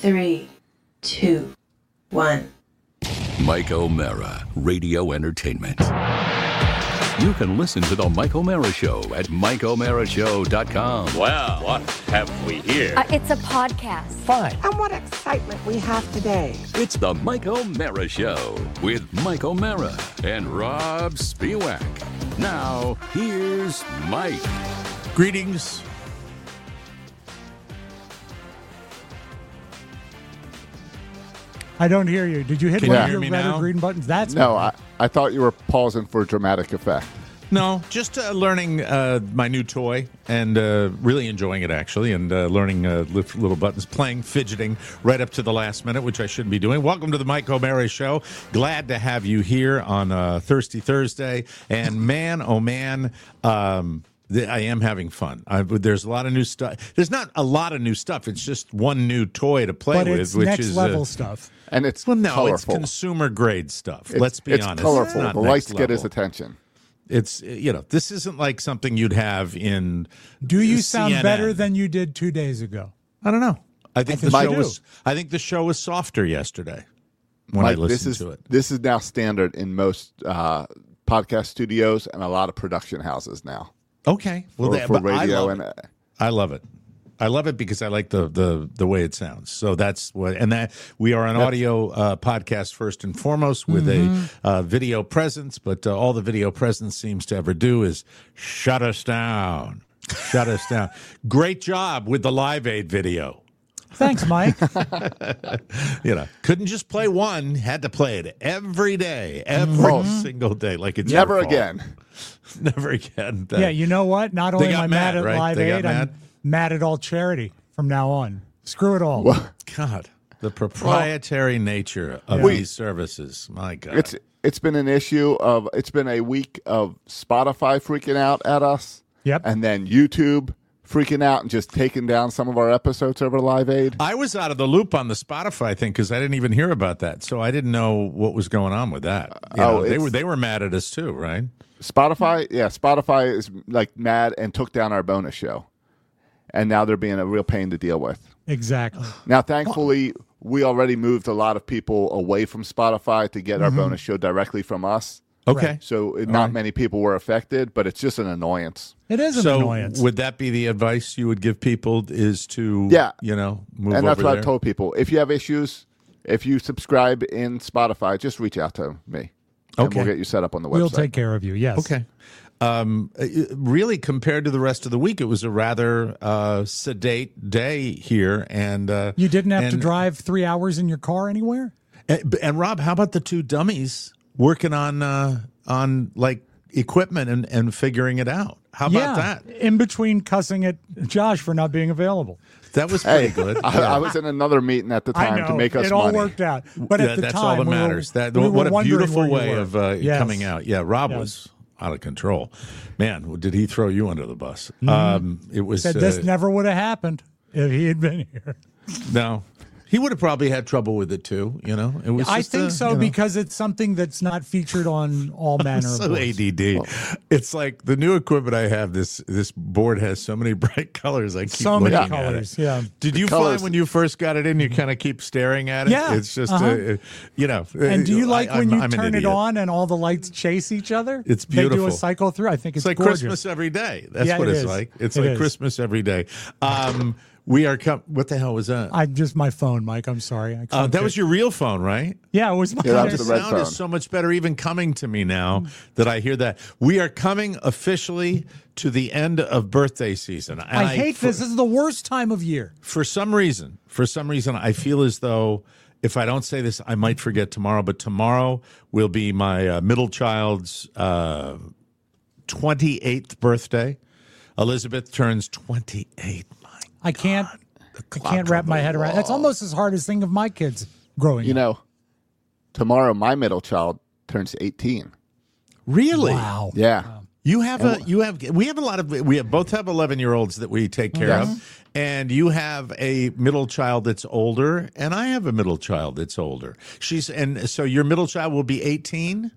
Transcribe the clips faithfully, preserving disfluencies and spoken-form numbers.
three, two, one. Mike O'Mara, Radio Entertainment. You can listen to The Mike O'Mara Show at mike o'mara show dot com. Well, what have we here? Uh, it's a podcast. Fine. And what excitement we have today. It's The Mike O'Mara Show with Mike O'Mara and Rob Spiewak. Now, here's Mike. Greetings. I don't hear you. Did you hit Can one you of hear your me red now? or green buttons? That's No, I, I thought you were pausing for dramatic effect. No, just uh, learning uh, my new toy and uh, really enjoying it, actually, and uh, learning uh, little buttons, playing, fidgeting right up to the last minute, which I shouldn't be doing. Welcome to the Mike O'Mara Show. Glad to have you here on uh, Thirsty Thursday. And man, oh man, um, th- I am having fun. I, there's a lot of new stuff. There's not a lot of new stuff. It's just one new toy to play but with, it's which next is level uh, stuff. And it's well, no, colorful. it's consumer grade stuff. It's- Let's be it's honest. colorful. It's not The next lights get his level. attention. It's, you know, this isn't like something you'd have in. Do you sound C N N. better than you did two days ago? I don't know. I think I the think show you was. I think the show was softer yesterday when Mike, I listened this is, to it. This is now standard in most uh, podcast studios and a lot of production houses now. Okay, well, for, that, for but radio I love and it. I love it. I love it because I like the, the, the way it sounds. So that's what, and that we are an That's- audio uh, podcast first and foremost with Mm-hmm. a uh, video presence. But uh, all the video presence seems to ever do is shut us down, shut us down. Great job with the Live Aid video. Thanks, Mike. You know, couldn't just play one; had to play it every day, every Oh. single day. Like it's never your fault. again. Never again. yeah, you know what? Not only They am got I mad, mad, at right? Live They got Aid, mad? I'm mad at all charity from now on. Screw it all. Well, God, the proprietary nature of Yeah. these services. My God. it's it's been an issue of it's been a week of Spotify freaking out at us, Yep. and then YouTube freaking out and just taking down some of our episodes over Live Aid. I was out of the loop on the Spotify thing because I didn't even hear about that, so I didn't know what was going on with that. You Oh, know, they it's- were they were mad at us too, right? Spotify, yeah, Spotify is like mad and took down our bonus show, and now they're being a real pain to deal with. Exactly. Now, thankfully, we already moved a lot of people away from Spotify to get our bonus show directly from us. Okay. So it, not many people were affected, but it's just an annoyance. It is an So annoyance. would that be the advice you would give people? Is to Yeah. you know, move and that's over what there? I've told people. If you have issues, if you subscribe in Spotify, just reach out to me. And Okay. we'll get you set up on the website. We'll take care of you. Yes. Okay. Um, it- really, compared to the rest of the week, it was a rather uh, sedate day here, and uh, You didn't have to and- drive three hours in your car anywhere? And, and Rob, how about the two dummies working on uh, on like equipment and, and figuring it out? How about yeah. that? In between cussing at Josh for not being available. That was pretty Hey, good. I, I was in another meeting at the I time know. to make us it all money. worked out. But Yeah, at the that's time, all that we were- matters. That we what were a wondering beautiful where you way were. of uh, Yes. coming out. Yeah, Rob Yes. was out of control. Man, did he throw you under the bus? Um, it was Said uh, this never would have happened if he had been here. no. He would have probably had trouble with it too. You know, it was. I just, think uh, so you know. because it's something that's not featured on all manner of So boards. A D D. It's like the new equipment I have. This this board has so many bright colors. I keep So many looking at colors, it. yeah. Did you colors- find when you first got it in, you kind of keep staring at it? Yeah, It's just, uh-huh. uh, you know. And do you like I, when I'm- you I'm an turn it idiot. on and all the lights chase each other? It's They do beautiful. a cycle through. I think it's, It's like gorgeous. Christmas every day. That's Yeah, what it it's is. like. It's It like is. Christmas every day. Um, we are. Com- what the hell was that? I just my phone, Mike. I'm sorry. I Uh, can't that was take- your real phone, right? Yeah, it was my Yeah, that Your was the red sound phone. is so much better even coming to me now that I hear that. We are coming officially to the end of birthday season. And I hate for, this. This is the worst time of year. For some reason, for some reason, I feel as though if I don't say this, I might forget tomorrow. But tomorrow will be my uh, middle child's uh, twenty-eighth birthday. Elizabeth turns twenty-eight. My I can't. I clock can't wrap on my the head around. That's almost as hard as thinking of my kids growing You up. know, tomorrow my middle child turns eighteen. Really? Wow. Yeah. You have a you have we have a lot of we have, both have eleven year olds that we take care Yes. of, and you have a middle child that's older, and I have a middle child that's older. She's and so your middle child will be eighteen.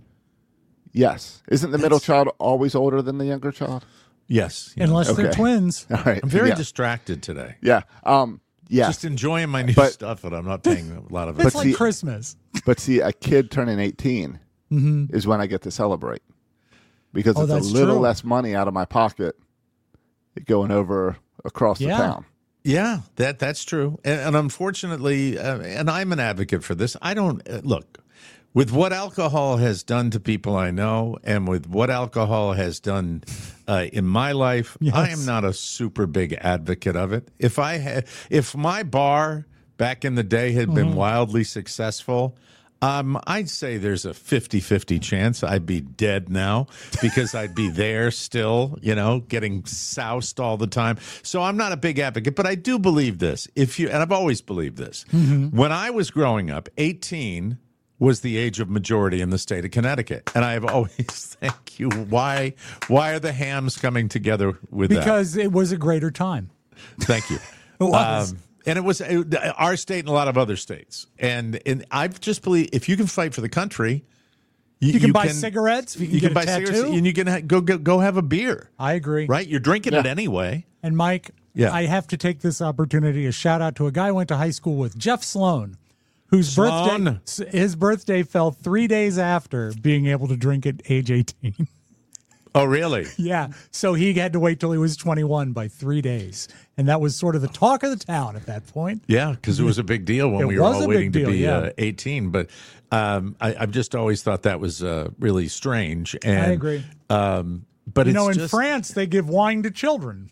Yes. Isn't the middle child always older than the younger child? Yes, yeah. Unless they're Okay. twins. All right. I'm very yeah. distracted today. Yeah. Um, Yes. Just enjoying my new But- stuff, and I'm not paying a lot of it. It's But like see- Christmas. But see, a kid turning eighteen is when I get to celebrate because Oh, it's a that's little true. less money out of my pocket going over across Yeah. the town. Yeah, that that's true, and, and unfortunately, uh, and I'm an advocate for this. I don't uh, look with what alcohol has done to people I know, and with what alcohol has done uh, in my life. Yes. I am not a super big advocate of it. If I had, if my bar back in the day had Mm-hmm. been wildly successful. Um, I'd say there's a fifty-fifty chance I'd be dead now because I'd be there still, you know, getting soused all the time. So I'm not a big advocate, but I do believe this. If you, and I've always believed this. When I was growing up, eighteen was the age of majority in the state of Connecticut. And I have always, thank you. Why, why are the hams coming together with that? Because it was a greater time. Thank you. It was. Um, and it was uh, our state and a lot of other states. And and I just believe if you can fight for the country, you, You can buy cigarettes, you can get a buy tattoo. cigarettes, and you can ha- go, go go have a beer. I agree. Right? You're drinking it anyway. And Mike, Yeah. I have to take this opportunity to shout out to a guy I went to high school with, Jeff Sloan, whose Sloan. birthday his birthday fell three days after being able to drink at age eighteen. Oh, really? Yeah, so he had to wait till he was twenty-one by three days, and that was sort of the talk of the town at that point. Yeah, because it was a big deal when It we were was all a waiting big to deal, be yeah. uh, eighteen. But um, I, I've just always thought that was uh, really strange. And, I agree. Um, but You it's know, in just France, they give wine to children.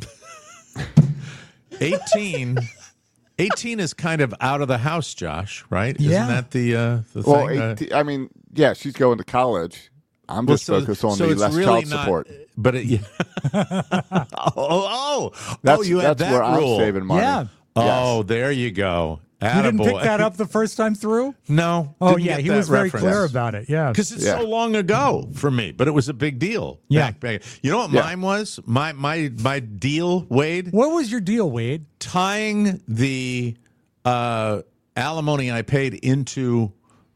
eighteen. eighteen is kind of out of the house, Josh. Right? Yeah. Isn't that the uh, the Well, thing? Uh, eighteen, I mean, yeah, she's going to college. I'm Well, just so- focused on so the it's less really child not- support. But it, yeah. oh, oh, oh, That's, oh, you had that's that where rule. I'm saving money. Yeah. Oh, there you go. You didn't pick Attaboy. that up the first time through? No. Oh, didn't yeah, get he that was very reference. clear about it. Yeah. Because it's Yeah. so long ago for me, but it was a big deal. Yeah. Back, back. You know what Yeah. mine was? My my my deal, Wade, What was your deal, Wade? tying the uh, alimony I paid into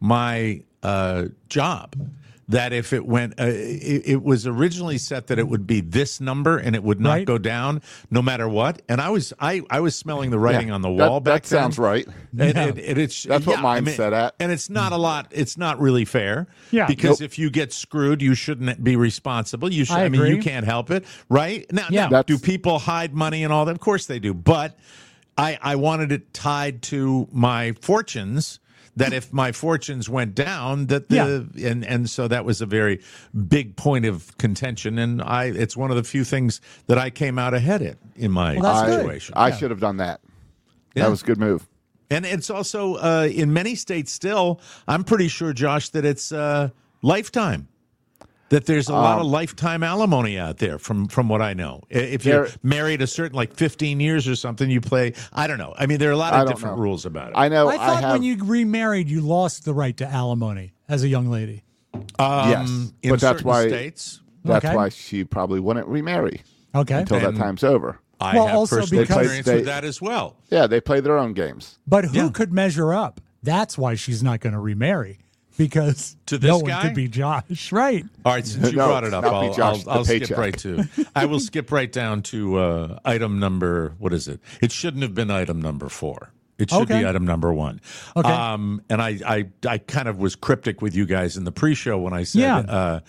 my uh, job. That if it went, uh, it, it was originally set that it would be this number and it would not Right. go down no matter what. And I was I, I was smelling the writing Yeah. on the That- wall that back then. sounds right. And, Yeah. and- and it's That's what yeah, mine's I mean, set at. and it's not a lot. It's not really fair. Yeah. Because Nope. if you get screwed, you shouldn't be responsible. You should. I I, mean, you agree. can't help it, right? Now, Yeah. now, That's- do people hide money and all that? Of course they do. But I, I wanted it tied to my fortunes. That if my fortunes went down, that the and and so that was a very big point of contention, and I it's one of the few things that I came out ahead in in my Well, that's I, good. situation. I should have done that. Yeah. That was a good move. And it's also uh, in many states still, I'm pretty sure, Josh, that it's uh, lifetime. That there's a lot of Um, lifetime alimony out there from, from what I know. I- If you're There- married a certain, like fifteen years or something, you play, I don't know. I mean, there are a lot I of don't different know. rules about it. I know. I thought have, when you remarried, you lost the right to alimony as a young lady. yes, in but that's certain why states, that's Okay. why she probably wouldn't remarry Okay. until that And- time's over. I Well, have also personal because- experience They- with that as well. Yeah, they play their own games. But who Yeah. could measure up? That's why she's not going to remarry, because To this no one guy? could be Josh. Right. All right, since you No, brought it up, not be I'll, Josh, I'll, I'll the skip paycheck. right to. I will skip right down to uh, item number. What is it? It shouldn't have been item number four. It should Okay. be item number one. Okay. Um, and I, I, I kind of was cryptic with you guys in the pre-show when I said Yeah. uh,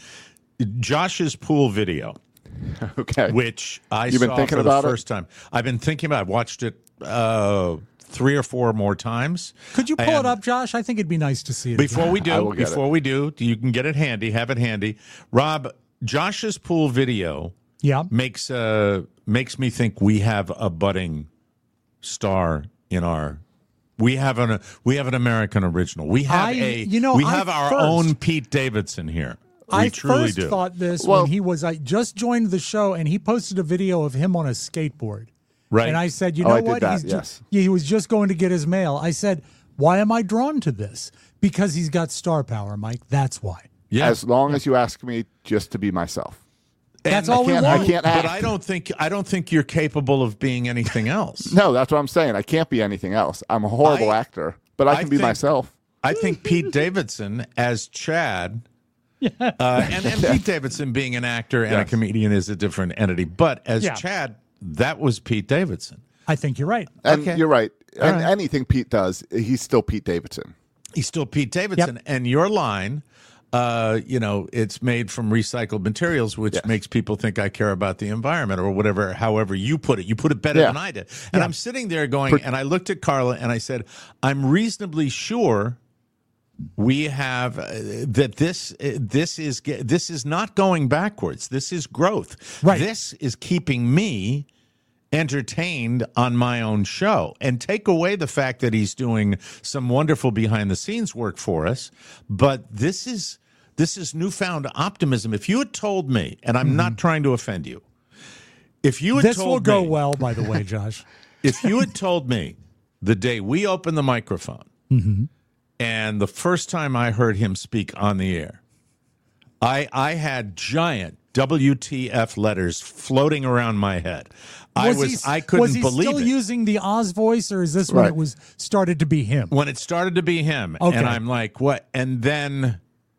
Josh's pool video, Okay. which I You've been saw thinking for the about it? first time. I've been thinking about. It. I've watched it uh, three or four more times. Could you pull And- it up, Josh? I think it'd be nice to see it. Before again. we I do, will get before we do, you can get it handy. Have it handy, Rob. Josh's pool video Yeah. makes uh makes me think we have a budding star in our. We have an we have an American original. We have I- a you know, we I have our first- own Pete Davidson here. We I truly first do. thought this Well- when he was I just joined the show and he posted a video of him on a skateboard. Right. And I said, you Oh, know I did what? that, he's ju- yes. yeah, he was just going to get his mail. I said, why am I drawn to this? Because he's got star power, Mike. That's why. yeah. As long as you ask me just to be myself. That's And all we can't- want. I can't But act. I don't think I don't think you're capable of being anything else. No, that's what I'm saying. I can't be anything else. I'm a horrible I- actor, but I I can be think- myself. I think Pete Davidson as Chad, uh, and, and Pete Davidson being an actor and a Yes. comedian is a different entity. But as Yeah. Chad, that was Pete Davidson. I think you're right. And Okay. you're right. And right. anything Pete does, he's still Pete Davidson. He's still Pete Davidson. Yep. And your line, uh, you know, it's made from recycled materials, which Yes. makes people think I care about the environment or whatever, however you put it. You put it better Yeah. than I did. And I'm sitting there going, and I looked at Carla and I said, I'm reasonably sure we have uh, that this uh, this is ge- this is not going backwards. This is growth. Right. This is keeping me entertained on my own show. And take away the fact that he's doing some wonderful behind the scenes work for us, but this is this is newfound optimism. If you had told me, and I'm not trying to offend you, if you had This told will go me, well, by the way, Josh. if you had told me the day we opened the microphone and the first time I heard him speak on the air, I I had giant W T F letters floating around my head. I was he, I couldn't was he believe still it. using the Oz voice, or is this when Right. it was started to be him? When it started to be him, Okay. and I'm like, what? And then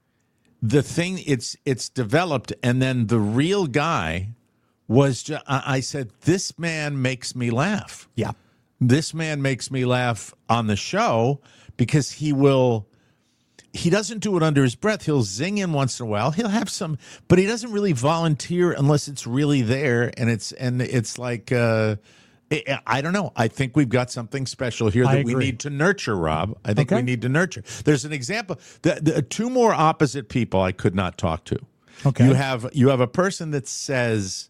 the thing it's it's developed, and then the real guy was just, I I said, this man makes me laugh. Yeah. This man makes me laugh on the show because he will he doesn't do it under his breath. He'll zing in once in a while. He'll have some, but he doesn't really volunteer unless it's really there. And it's and it's like uh, I, I don't know. I think we've got something special here I that we agree. need to nurture, Rob. I think Okay. we need to nurture. There's an example. The, the two more opposite people I could not talk to. Okay. You have you have a person that says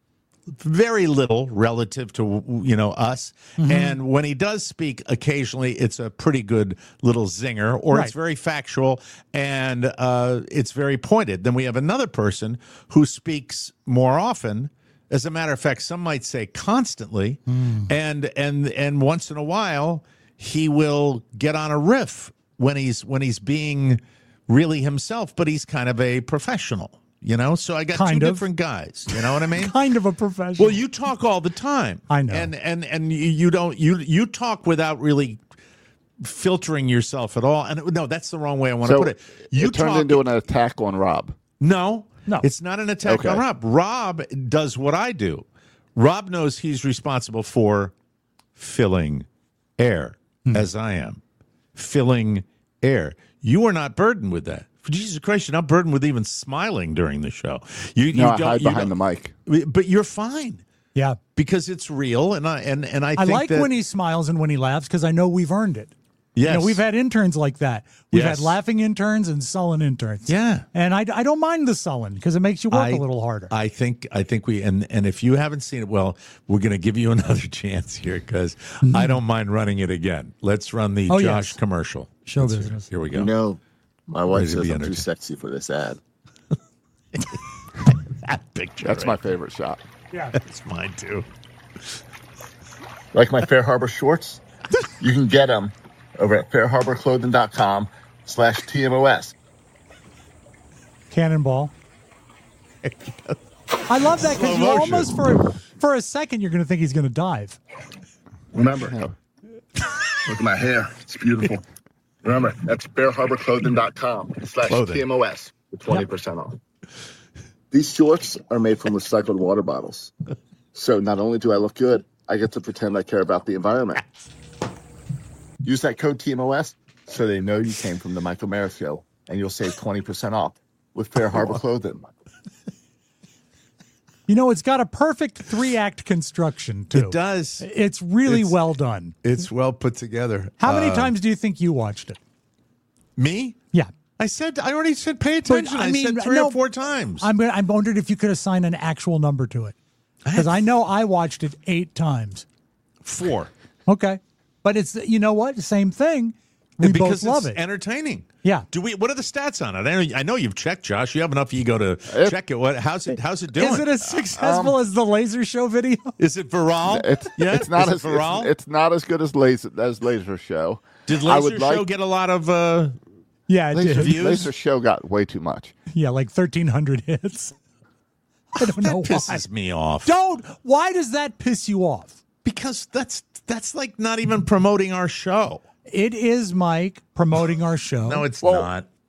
very little relative to, you know, us. Mm-hmm. And when he does speak, occasionally it's a pretty good little zinger, or Right. it's very factual and uh, it's very pointed. Then we have another person who speaks more often. As a matter of fact, some might say constantly, Mm. and and and once in a while he will get on a riff when he's when he's being really himself, but he's kind of a professional. You know, so I got Kind two of. different guys. You know what I mean? Kind of a professional. Well, you talk all the time. I know. and and and you, you don't you you talk without really filtering yourself at all. And no, that's the wrong way I want to So put it. You it turned talk, into an attack on Rob. no, No. it's not an attack Okay. on Rob. Rob does what I do. Rob knows he's responsible for filling air, Hmm. as I am, filling air. You are not burdened with that. For Jesus Christ, you're not burdened with even smiling during the show. You, No, you I don't, hide you behind the don't- mic. but you're fine yeah. because it's real, and I and and I, I think like that, when he smiles and when he laughs because I know we've earned it. yes, You know, we've had interns like that. We've Yes. had laughing interns and sullen interns. Yeah. And I, I don't mind the sullen because it makes you work I- a little harder. I think I think we and and if you haven't seen it, well, we're going to give you another chance here because I don't mind running it again. Let's run the Oh, Josh yes. commercial. Show Let's- business. Here we go. You know, my wife Ready to says be I'm too entertained. sexy for this ad. That picture. That's right my favorite shot. Yeah. That's mine too. Like my Fair Harbor shorts? You can get them over at fairharborclothing.com slash TMOS. Cannonball. I love that because Slow you motion. almost for for a second you're going to think he's going to dive. Remember, look at my hair. It's beautiful. Remember, that's fairharborclothing.com slash Clothing. TMOS for twenty percent off. These shorts are made from recycled water bottles. So not only do I look good, I get to pretend I care about the environment. Use that code T M O S so they know you came from the Michael Mara Show, and you'll save twenty percent off with Fair Harbor Clothing. You know, it's got a perfect three act construction too. It does. It's really It's- well done. It's well put together. How many Uh, times do you think you watched it? Me? Yeah. I said I already said pay attention. I I, mean, said three no, or four times. I'm I'm wondering if you could assign an actual number to it. Because I know I watched it eight times. four. Okay. But it's, you know what? Same thing. We because both love it's it. entertaining. Yeah. Do we? What are the stats on it? I know, I know you've checked, Josh. You have enough ego to It- check it. What? How's it? How's it doing? Is it as successful as the laser show video? Is it viral? It's yeah. it's not Is as it viral. it's, it's not as good as laser as Laser Show. Did I Laser would Show like- get a lot of? Uh, Yeah, it Laser, did. Views? Laser Show got way too much. Yeah, like thirteen hundred hits. I don't know why. pisses me off. Don't. Why does that piss you off? Because that's that's like not even promoting our show. It is Mike promoting our show. No, it's Well- not.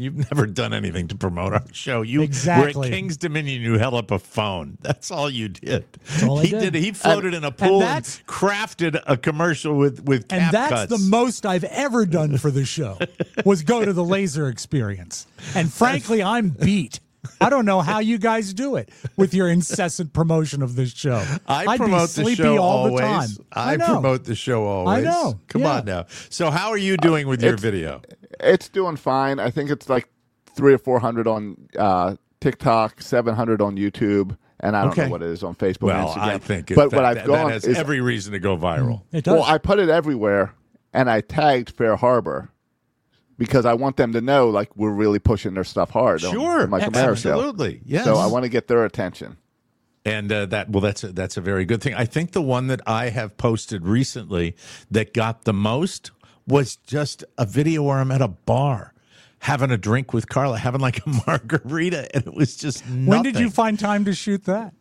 You've never done anything to promote our show. You Exactly. were at King's Dominion. You held up a phone. That's all you did. That's all I he did. He floated in a pool and, that's- crafted a commercial with with cap And that's cuts. the most I've ever done for the show was go to the laser experience. And frankly, I'm beat. I don't know how you guys do it with your incessant promotion of this show. I I'd promote be the sleepy show all always. the time. I, I know. promote the show always. I know. Come Yeah. on now. So how are you doing with your It's- video? It's doing fine. I think it's like three or four hundred on uh, TikTok, seven hundred on YouTube, and I don't Okay. know what it is on Facebook Well, and Instagram. I think it, but that, what I've that, gone that has is every reason to go viral. It does. well, I put it everywhere, and I tagged Fair Harbor because I want them to know like we're really pushing their stuff hard. on Sure, the Michael Mara show. absolutely, yes. So I want to get their attention. And uh, that well, that's a, that's a very good thing. I think the one that I have posted recently that got the most was just a video where I'm at a bar having a drink with Carla, having like a margarita, and it was just nothing. When did you find time to shoot that?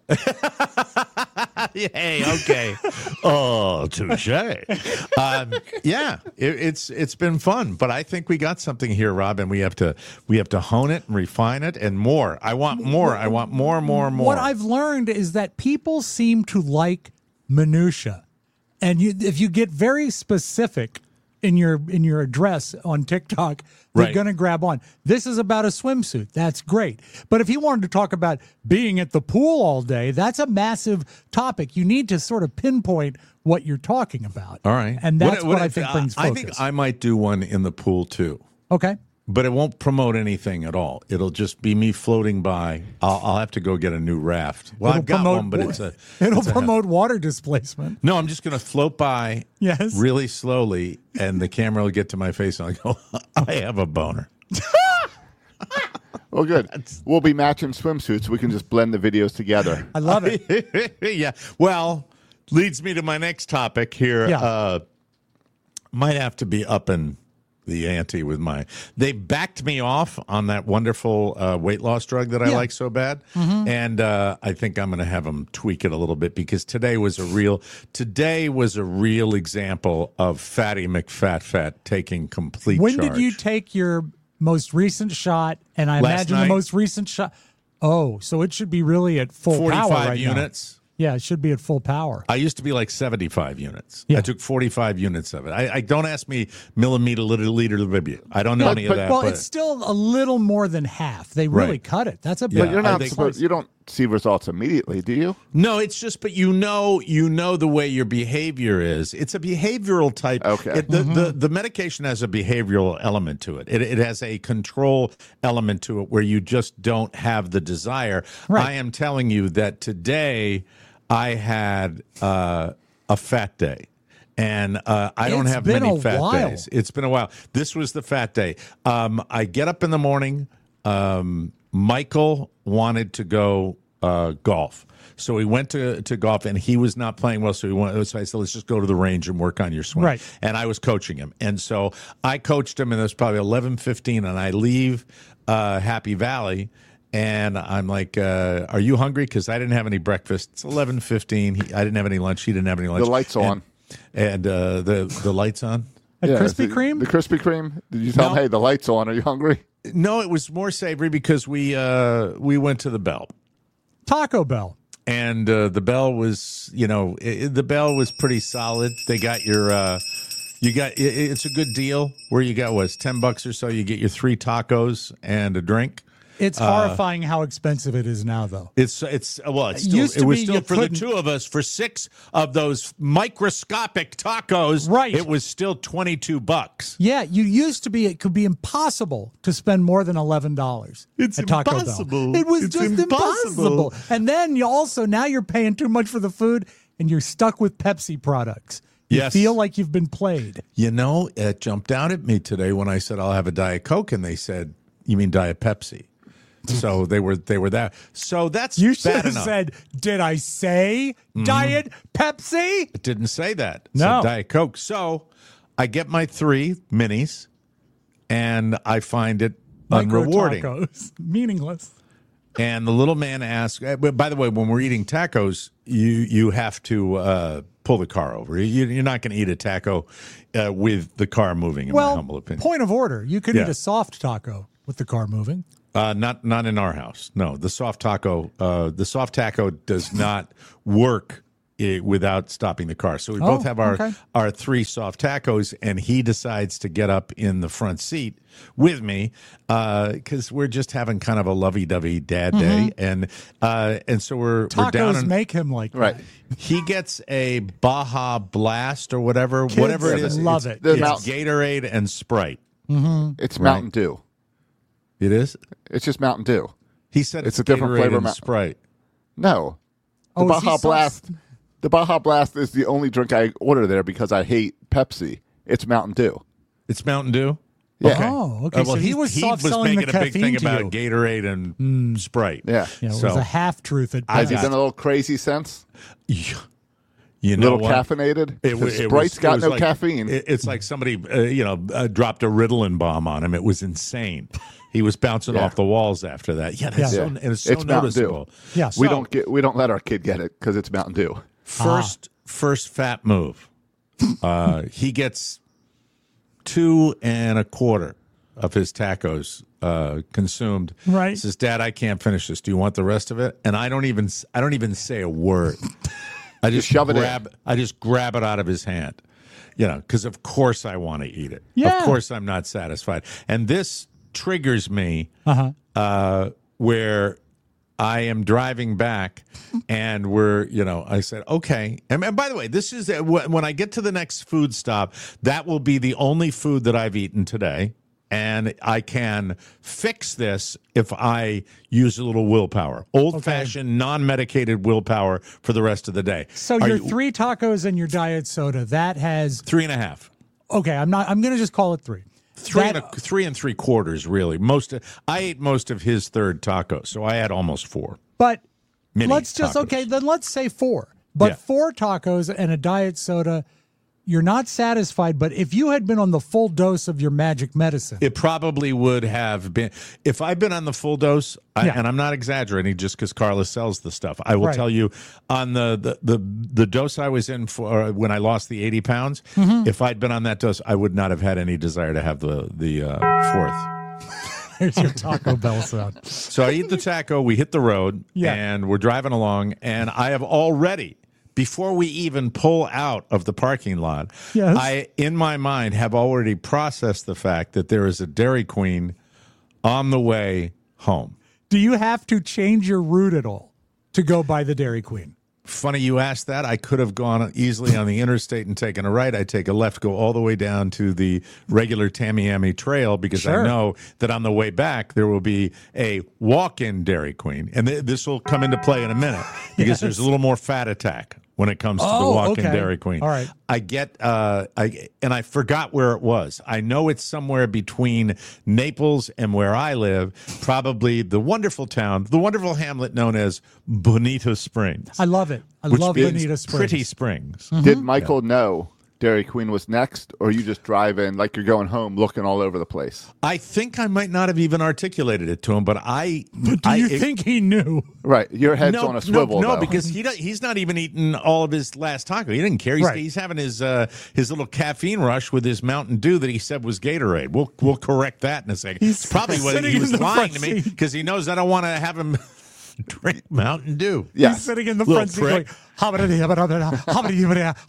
Hey, okay. Oh, touche. Um, yeah, it, it's it's been fun, but I think we got something here, Rob, and we have to we have to hone it and refine it and more. I want more. I want more, more, more. What I've learned is that people seem to like minutia, and you, if you get very specific in your in your address on TikTok, they're Right. going to grab on. This is about a swimsuit. That's great. But if you wanted to talk about being at the pool all day, that's a massive topic. You need to sort of pinpoint what you're talking about. All right, and that's what, I if- think brings I focus. think I might do one in the pool too. okay. But it won't promote anything at all. It'll just be me floating by. I'll, I'll have to go get a new raft. Well, It'll I've got promote one, but wa- it's a. It'll it's a- promote water displacement. no, I'm just going to float by. Yes. Really slowly, and the camera will get to my face, and I'll go. I have a boner. Well, good. We'll be matching swimsuits. We can just blend the videos together. I love it. Yeah. Well, leads me to my next topic here. Yeah. Uh, might have to be up in the ante with my. They backed me off on that wonderful uh, weight loss drug that I Yeah. like so bad, Mm-hmm. and uh, I think I'm going to have them tweak it a little bit because today was a real. Today was a real example of Fatty McFat Fat taking complete. When charge. did you take your most recent shot? And I Last imagine night. the most recent shot. Oh, so it should be really at full power forty-five right now. units. Yeah, it should be at full power. I used to be like seventy-five units. Yeah. I took forty-five units of it. I, I don't ask me millimeter liter liter liter. I don't know But- any but- of that. Well, but it's still a little more than half. They really Right. cut it. That's a Yeah, big. But you're I not think- supposed. You don't see results immediately, do you? no, it's just. But you know, you know the way your behavior is. It's a behavioral type. Okay. It, the, Mm-hmm. the the medication has a behavioral element to it. It it has a control element to it where you just don't have the desire. Right. I am telling you that today I had uh, a fat day. And uh, I don't It's have been many a fat while. days. It's been a while. This was the fat day. Um, I get up in the morning. Um, Michael wanted to go uh, golf. So we went to, to golf, and he was not playing well. So we went. So I said, "Let's just go to the range and work on your swing." Right. And I was coaching him, and so I coached him, and it was probably eleven fifteen, and I leave uh, Happy Valley. And I'm like, uh, "Are you hungry?" Because I didn't have any breakfast. It's eleven fifteen. He, I didn't have any lunch. He didn't have any lunch. The lights on. And, and uh, the the lights on. A Yeah, Krispy the, Kreme? The Krispy Kreme. Did you tell No. them, hey, the lights on? Are you hungry? No, it was more savory because we uh, we went to the Bell. Taco Bell. And uh, the Bell was, you know, it, the Bell was pretty solid. They got your, uh, you got, it, it's a good deal where you got, was ten bucks or so. You get your three tacos and a drink. It's Uh, horrifying how expensive it is now, though. It's, it's, well, it's It still, used it to was be still you for the couldn't- two of us for six of those microscopic tacos. Right. It was still twenty-two bucks. Yeah, you used to be. It could be impossible to spend more than eleven dollars It's at Taco impossible. Bell. It was It's just impossible. impossible. And then you also now you're paying too much for the food, and you're stuck with Pepsi products. You Yes. feel like you've been played. You know, it jumped out at me today when I said I'll have a Diet Coke, and they said, "You mean Diet Pepsi?" So they were they were that. So that's You bad should have enough. said, "Did I say Diet Pepsi?" It didn't say that. It No. said Diet Coke. So I get my three minis, and I find it Micro unrewarding. tacos. Meaningless. And the little man asks. uh, By the way, when we're eating tacos, you you have to uh, pull the car over. You, you're not going to eat a taco uh, with the car moving. In my Well, humble opinion. point of order: you could Yeah. eat a soft taco. with the car moving. Uh, not not in our house. No, the soft taco. Uh, the soft taco does not work i- without stopping the car. So we Oh, both have our okay. our three soft tacos, and he decides to get up in the front seat with me because we're just having kind of a lovey-dovey dad day, and uh, and so we're we're down. Tacos In, make him like Right. that. he gets a Baja Blast or whatever, Kids whatever it is. love it's, it. The It's Mount- Gatorade and Sprite. It's Mountain Dew. It is. It's just Mountain Dew. He said It's it's, a different Gatorade flavor and ma- Sprite. No. The Oh, is he Baja so- Blast. The Baja Blast is the only drink I order there because I hate Pepsi. It's Mountain Dew. It's Mountain Dew. Yeah. Okay. Oh, okay. Uh, well, so he, was soft selling the making a big caffeine thing to about you. Gatorade and Sprite. Yeah. Yeah, it so was a half truth. At Has he best. been a little crazy since? you A know little what? caffeinated? It, wa- 'Cause it Sprite's was, got it was no like- caffeine. it- it's like somebody, uh, you know, uh, dropped a Ritalin bomb on him. It was insane. He was bouncing Yeah. off the walls after that. Yeah, that's Yeah. so, Yeah. and it's so It's Mountain Dew. noticeable. Yeah, we so- don't get we don't let our kid get it because it's Mountain Dew. First, first fat move. Uh, he gets two and a quarter of his tacos uh, consumed. Right. He says, "Dad, I can't finish this. Do you want the rest of it?" And I don't even I don't even say a word. I just, shove it in. grab I just grab it out of his hand. You know, because of course I want to eat it. Yeah. Of course I'm not satisfied. And this triggers me Uh-huh. uh, where I am driving back and we're, you know, I said, okay. And, and by the way, this is uh, wh- when I get to the next food stop, that will be the only food that I've eaten today. And I can fix this if I use a little willpower, old fashioned, non medicated willpower for the rest of the day. So Are your you- three tacos and your diet soda, that has three and a half. okay. I'm not. I'm going to just call it three. Three That- and a, three and three quarters, really. Most I ate most of his third taco, so I had almost four. But Mini let's just tacos. okay. Then let's say four. But Yeah. four tacos and a diet soda, you're not satisfied. But if you had been on the full dose of your magic medicine, It probably would have been if I'd been on the full dose, I, Yeah. and I'm not exaggerating just because Carla sells the stuff. I will Right. tell you on the, the the the dose I was in for uh, when I lost the eighty pounds. Mm-hmm. If I'd been on that dose, I would not have had any desire to have the the uh, fourth. here's your Taco Bell sound. So I eat the taco. We hit the road, Yeah. and we're driving along, and I have already. Before we even pull out of the parking lot, Yes. I, in my mind, have already processed the fact that there is a Dairy Queen on the way home. Do you have to change your route at all to go by the Dairy Queen? Funny you asked that. I could have gone easily on the interstate and taken a right. I take a left, go all the way down to the regular Tamiami Trail because Sure. I know that on the way back there will be a walk-in Dairy Queen, and th- this will come into play in a minute because Yes. there's a little more fat attack when it comes to the Oh, walk-in okay. Dairy Queen. All right. I get, uh, I and I forgot where it was. I know it's somewhere between Naples and where I live, probably the wonderful town, the wonderful hamlet known as Bonita Springs. I love it. I Which love means Bonita Springs. Pretty Springs. Did Michael know Dairy Queen was next, or you just drive in like you're going home looking all over the place? I think I might not have even articulated it to him, but I. But do I, you it- think he knew? Right. Your head's no, on a swivel. No, no though. because he do, he's not even eating all of his last taco. He didn't care. He's, Right. he's having his uh, his little caffeine rush with his Mountain Dew that he said was Gatorade. We'll we'll correct that in a second. He's It's probably what sitting he in was the lying front to me seat. because he knows I don't want to have him drink Mountain Dew. Yes. He's sitting in the Little front seat going, prick. Daddy, Daddy, you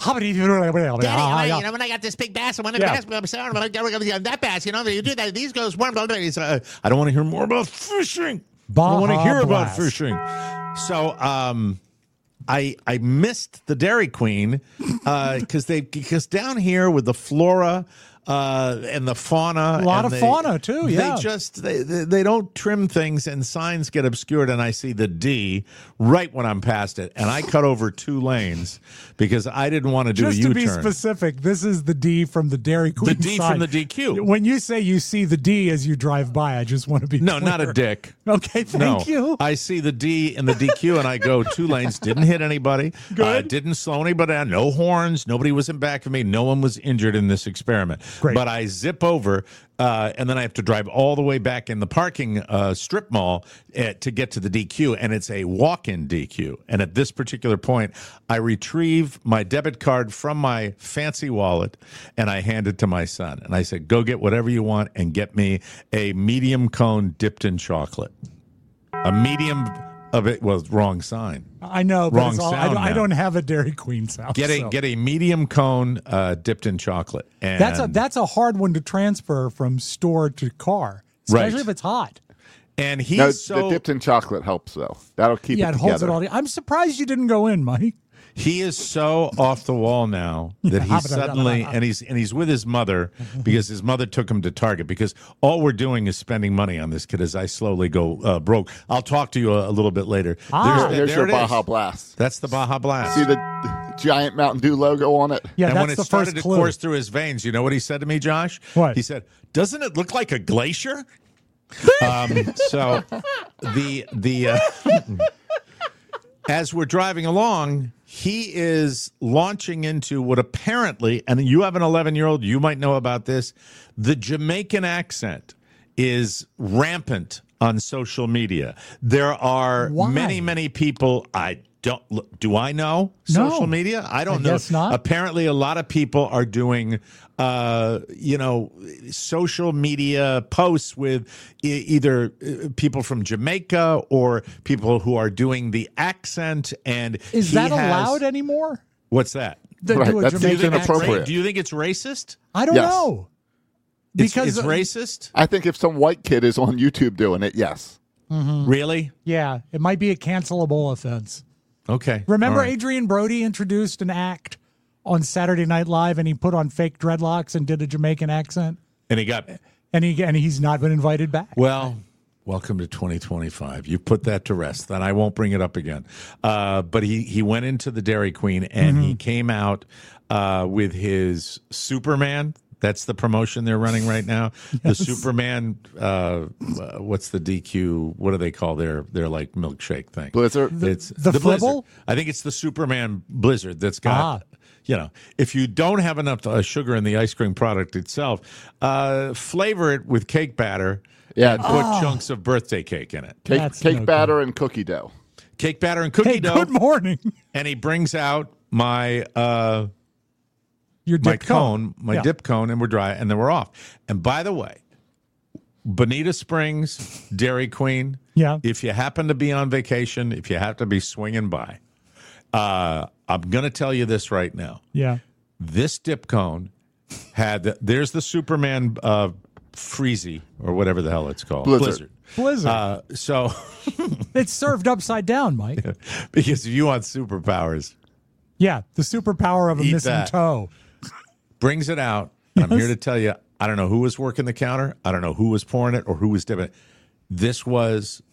know, when I got this big bass, I wanted Yeah. to bass, I'm sorry, but I got that bass, you know, you do that, these goes one, He's, uh, I don't want to hear more about fishing. I Baja don't want to hear about Blast. fishing. So, um, I I missed the Dairy Queen because they because down here with the flora uh, and the fauna, A lot and of they- fauna, too, yeah. They just they, they they don't trim things and signs get obscured, and I see the D right when I'm past it, and I cut over two lanes because I didn't want to do Just a to U-turn. be specific, this is the D from the Dairy Queen. D side. from the D Q. When you say you see the D as you drive by, I just want to be No, clear. not a dick. Okay, thank no, you. I see the D in the D Q and I go two lanes, didn't hit anybody. Good. Uh, didn't slow anybody down. No horns. Nobody was in back of me. No one was injured in this experiment. Great. But I zip over uh, and then I have to drive all the way back in the parking uh, strip mall uh, to get to the D Q, and it's a walk-in D Q. And at this particular point, I retrieve my debit card from my fancy wallet, and I hand it to my son. And I said, go get whatever you want and get me a medium cone dipped in chocolate. A medium of it was wrong sign. I know, but Wrong it's all, I, sound don't, I now. don't have a Dairy Queen's house. Get a so. get a medium cone uh, dipped in chocolate. And That's a that's a hard one to transfer from store to car, especially Right. if it's hot. and he's No, so the dipped in chocolate helps though. That'll keep Yeah, it it holds together. it all. I'm surprised you didn't go in, Mike. he is so off the wall now that he's suddenly and he's and he's with his mother because his mother took him to Target because all we're doing is spending money on this kid as I slowly go uh, broke. I'll talk to you a, a little bit later. Ah. Here's there your it Baja is. Blast. That's the Baja Blast. See the, the giant Mountain Dew logo on it? Yeah, and that's when it the started first to clue. course through his veins, you know what he said to me, Josh? What? He said, "Doesn't it look like a glacier?" um, so the the uh, as we're driving along, he is launching into what apparently, and you have an eleven-year-old, you might know about this, the Jamaican accent is rampant on social media. There are Why? many, many people I don't do I know No. social media? I don't I know. guess not. Apparently a lot of people are doing uh, you know, social media posts with e- either uh, people from Jamaica or people who are doing the accent and Is he that has- allowed anymore? What's that? To Right, do a that seems Jamaican accent? inappropriate. Do you think it's racist? I don't Yes. know. It's, Because it's uh, racist? I think if some white kid is on YouTube doing it, yes. Really? Yeah, it might be a cancelable offense. Okay. Remember, All right. Adrian Brody introduced an act on Saturday Night Live, and he put on fake dreadlocks and did a Jamaican accent, And he got and he and he's not been invited back. well. Welcome to twenty twenty-five. You put that to rest. Then I won't bring it up again. Uh, but he he went into the Dairy Queen and he came out uh, with his Superman. That's the promotion they're running right now. The Superman. Uh, uh, what's the D Q? What do they call their their like milkshake thing? Blizzard. It's the Blizzard. Flibble? I think it's the Superman Blizzard that's got. Ah. You know, if you don't have enough uh, sugar in the ice cream product itself, uh, flavor it with cake batter. Yeah, and put chunks of birthday cake in it. Cake, That's cake no batter and cookie dough. Cake batter and cookie Hey, dough. good morning. And he brings out my uh, Your my dip cone, my Yeah. dip cone, and we're dry, and then we're off. And by the way, Bonita Springs, Dairy Queen. Yeah. If you happen to be on vacation, if you have to be swinging by, uh, I'm going to tell you this right now. Yeah. This dip cone had the, there's the Superman uh, Freezy or whatever the hell it's called, Blizzard. Blizzard. Uh, so It's served upside down, Mike. because if you want superpowers, Yeah, the superpower of a Eat missing that. toe. brings it out. And I'm here to tell you, I don't know who was working the counter. I don't know who was pouring it or who was dipping it. This was,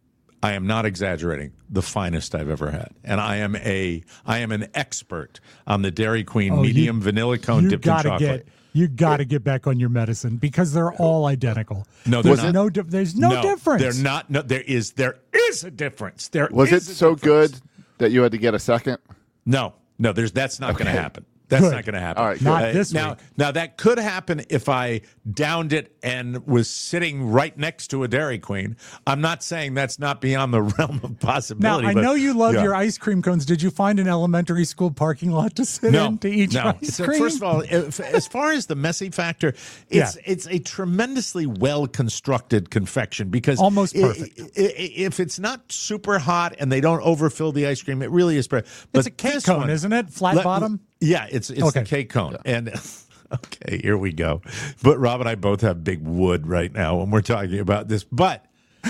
I am not exaggerating, the finest I've ever had. And I am a, I am an expert on the Dairy Queen Oh, you- medium vanilla cone You dipped in gotta chocolate. get you gotta get back on your medicine because they're all identical. No, they're there's not. no di- there's no, difference. They're not. No, there is. There is a difference. There Was it is a so difference. good that you had to get a second? No, no. There's. That's not going to Okay. happen. That's Good. not going to happen. All right, good. Not this now. week. Now that could happen if I downed it and was sitting right next to a Dairy Queen. I'm not saying that's not beyond the realm of Now possibility. I but- know you love yeah. your ice cream cones. Did you find an elementary school parking lot to sit No, in to eat no. your ice It's a- cream? First of all, if, as far as the messy factor, it's Yeah. it's a tremendously well constructed confection because Almost i- perfect. i- i- if it's not super hot and they don't overfill the ice cream, it really is. But It's a cake this cone, one- isn't it? Flat let- bottom? Yeah, it's it's Okay. the cake cone. And okay, here we go. But Rob and I both have big wood right now when we're talking about this. But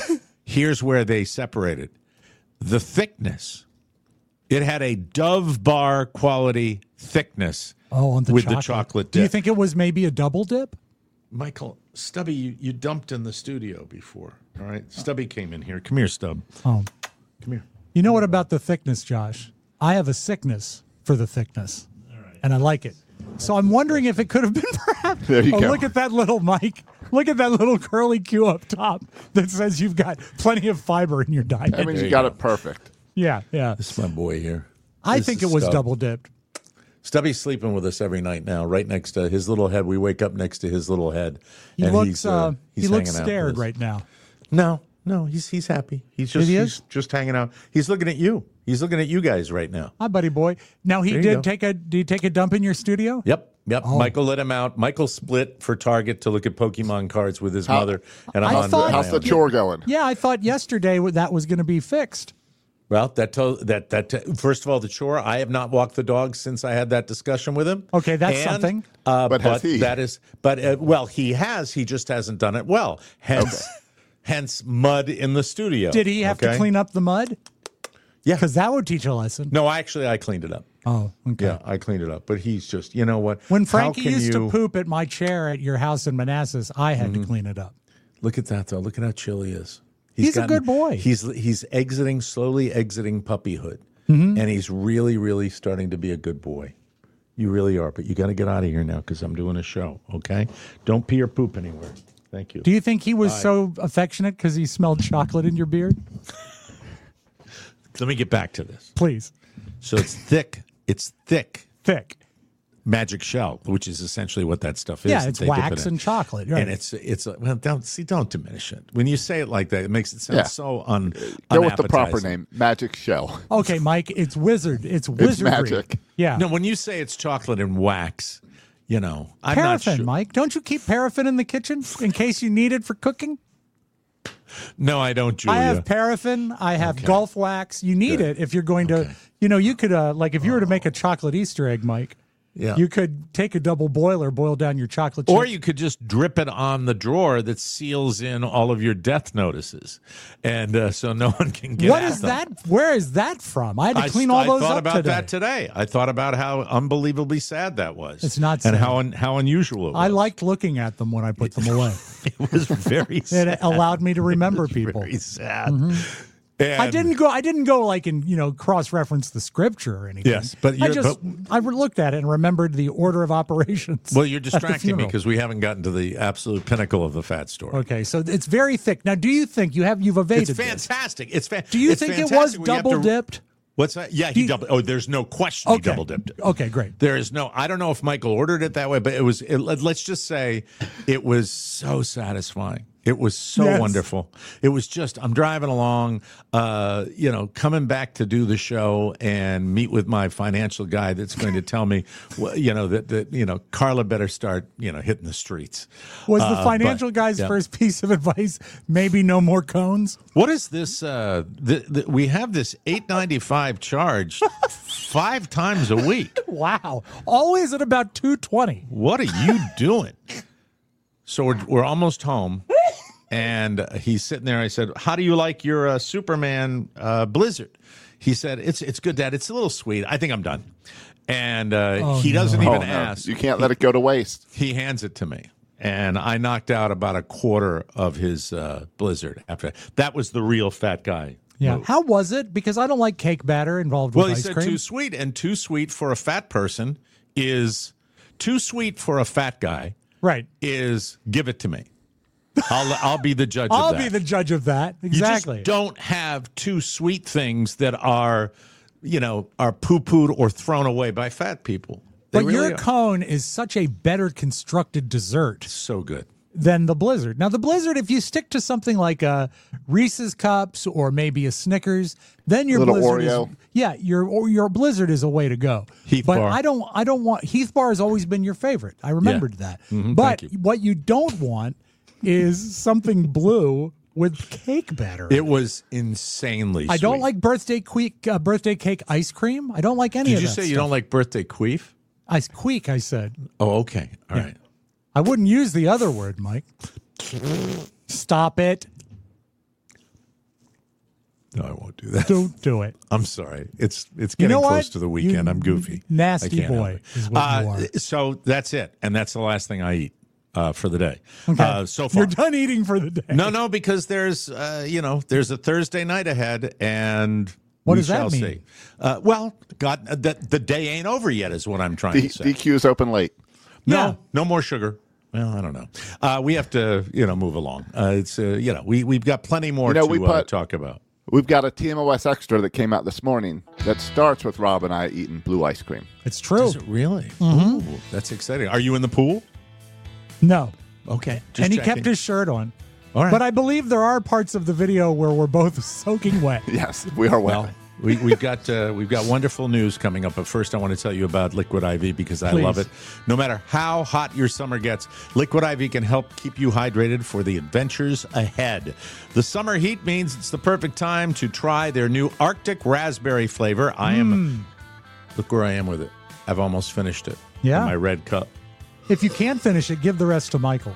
here's where they separated. The thickness. It had a Dove bar quality thickness Oh, on the with chocolate. the chocolate Do you dip. think it was maybe a double dip? Michael, Stubby, you, you dumped in the studio before. All right. Stubby came in here. Come here, Stub. Oh, Come here. you know what about the thickness, Josh? I have a sickness for the thickness, and I like it. So I'm wondering if it could have been perhaps. There you oh, go. look at that little mic. Look at that little curly Q up top that says you've got plenty of fiber in your diet. I mean, There you you got go. it perfect. yeah, yeah. This is my boy here. I This think is it was Stub. double dipped. Stubby's sleeping with us every night now, right next to his little head. We wake up next to his little head. He and looks he's, uh, uh, he's he looks hanging out scared with us. right now. No, no, he's he's happy. He's just He he's is? just hanging out. He's looking at you. He's looking at you guys right now. Hi, buddy boy. Now he There you go. did take a did he take a dump in your studio? Yep, yep. Oh. Michael let him out. Michael split for Target to look at Pokemon cards with his How- mother, and I'm I on. thought- my How's the own. chore going? Yeah, I thought yesterday that was going to be fixed. Well, that to, that that first of all, the chore. I have not walked the dog since I had that discussion with him. Okay, that's And, something. Uh, But has he? that is, but uh, well, he has. He just hasn't done it well. Hence, hence mud in the studio. Did he have okay? to clean up the mud? Yeah. Because that would teach a lesson. No, actually, I cleaned it up. Oh, okay. Yeah, I cleaned it up. But he's just, you know what? When How Frankie can used you- to poop at my chair at your house in Manassas, I had Mm-hmm. to clean it up. Look at that, though. Look at how chill he is. He's a good boy. He's he's exiting slowly, exiting puppyhood, Mm-hmm. and he's really, really starting to be a good boy. You really are. But you got to get out of here now because I'm doing a show. Okay? Don't pee or poop anywhere. Thank you. Do you think he was so affectionate because he smelled chocolate in your beard? Let me get back to this. Please. So it's thick. It's thick Thick. magic shell, which is essentially what that stuff is. Yeah, that it's they dip wax it in. and chocolate. Right. And it's it's well, don't see, don't diminish it. When you say it like that, it makes it sound Yeah. so un. Go with the proper unappetizing. name, Magic Shell. Okay, Mike, it's wizard. It's wizardry. magic. Yeah. No, when you say it's chocolate and wax, you know, I'm not paraffin, sure. Mike. Don't you keep paraffin in the kitchen in case you need it for cooking? No, I don't, Julia. I have paraffin. I have golf wax. You need it if you're going to, you know, you could, uh, like, if you were to make a chocolate Easter egg, Mike, Yeah. you could take a double boiler, boil down your chocolate Or chip. you could just drip it on the drawer that seals in all of your death notices, and uh, so no one can get What at is them. that? Where is that from? I had to I, clean all I those thought up about today. that today. I thought about how unbelievably sad that was. It's not and sad. how un, how unusual it was. I liked looking at them when I put them away. It was very sad. It allowed me to remember people. Very sad. I And- didn't go. I didn't go like and you know cross reference the scripture or anything. Yes, but I you're- just but- I looked at it and remembered the order of operations. Well, you're at the distracting me funeral. because we haven't gotten to the absolute pinnacle of the fat story. Okay, so it's very thick. Now, do you think you have you've evaded It's this? fantastic. It's fa- Do you it's think it was fantastic. We have to- double dipped? What's that? Yeah, Do he you- double. Oh, there's no question he Okay. double dipped it. Okay, great. There is no. I don't know if Michael ordered it that way, but it was. It, let- let's just say, it was so satisfying. It was so Yes. wonderful. It was just. I'm driving along, uh, you know, coming back to do the show and meet with my financial guy that's going to tell me, well, you know, that that you know, Carla better start, you know, hitting the streets. Was the Uh, financial but- guy's yeah. first piece of advice maybe no more cones? What is this? Uh, the, the, we have this eight ninety five charge five times a week. Wow, always at about two twenty. What are you doing? So we're, we're almost home, and uh, he's sitting there. I said, "How do you like your uh, Superman uh, Blizzard?" He said, "It's it's good, Dad. It's a little sweet. I think I'm done." And uh, Oh, he doesn't Oh, even no. ask. You can't let it go to waste. He hands it to me, and I knocked out about a quarter of his uh, Blizzard. After that was the real fat guy. Yeah. move. How was it? Because I don't like cake batter involved Well, with he ice said cream. too sweet, and too sweet for a fat person is too sweet for a fat guy Right. is give it to me. I'll I'll be the judge I'll of that. be the judge of that. You Exactly. just don't have two sweet things that are, you know, are poo-pooed or thrown away by fat people. They but really your are. cone is such a better constructed dessert So good. than the Blizzard. Now, the Blizzard, if you stick to something like a Reese's Cups or maybe a Snickers, then your Little Blizzard Oreo. is yeah, your or your Blizzard is a way to go. Heath but Bar. I don't I don't want Heath Bar has always been your favorite. I remembered that. Mhm, but thank you. what you don't want is something blue with cake batter. It was insanely I don't sweet. like birthday queek, uh, birthday cake ice cream. I don't like any Did of you that say you stuff. don't like birthday queef? Ice queek, I said. Oh, okay. All right. I wouldn't use the other word, Mike. Stop it. No, I won't do that. Don't do it. I'm sorry. It's it's You getting know close what? to the weekend. You I'm goofy. nasty I can't help boy it. is what you Uh, are. So that's it, and that's the last thing I eat uh, for the day. Okay. Uh, so far, You're done eating for the day. no, no, because there's uh, you know there's a Thursday night ahead, and What we does that shall mean? see. Uh, well, God, uh, the the day ain't over yet, is what I'm trying D- to say. D Q's open late. No, Yeah. no more sugar. Well, I don't know. Uh, we have to, you know, move along. Uh, it's, uh, you know, we we've got plenty more You know, to we uh, put- talk about. We've got a T M O S Extra that came out this morning that starts with Rob and I eating blue ice cream. It's true. Is it really? Mhm. Ooh, that's exciting. Are you in the pool? No. Okay. Just and he checking. kept his shirt on. All right. But I believe there are parts of the video where we're both soaking wet. Yes, we are wet. Well, we, we've got uh, we've got wonderful news coming up. But first, I want to tell you about Liquid I V because I Please. love it. No matter how hot your summer gets, Liquid I V can help keep you hydrated for the adventures ahead. The summer heat means it's the perfect time to try their new Arctic raspberry flavor. I am look where I am with it. I've almost finished it. Yeah. In my red cup. If you can finish it, give the rest to Michael.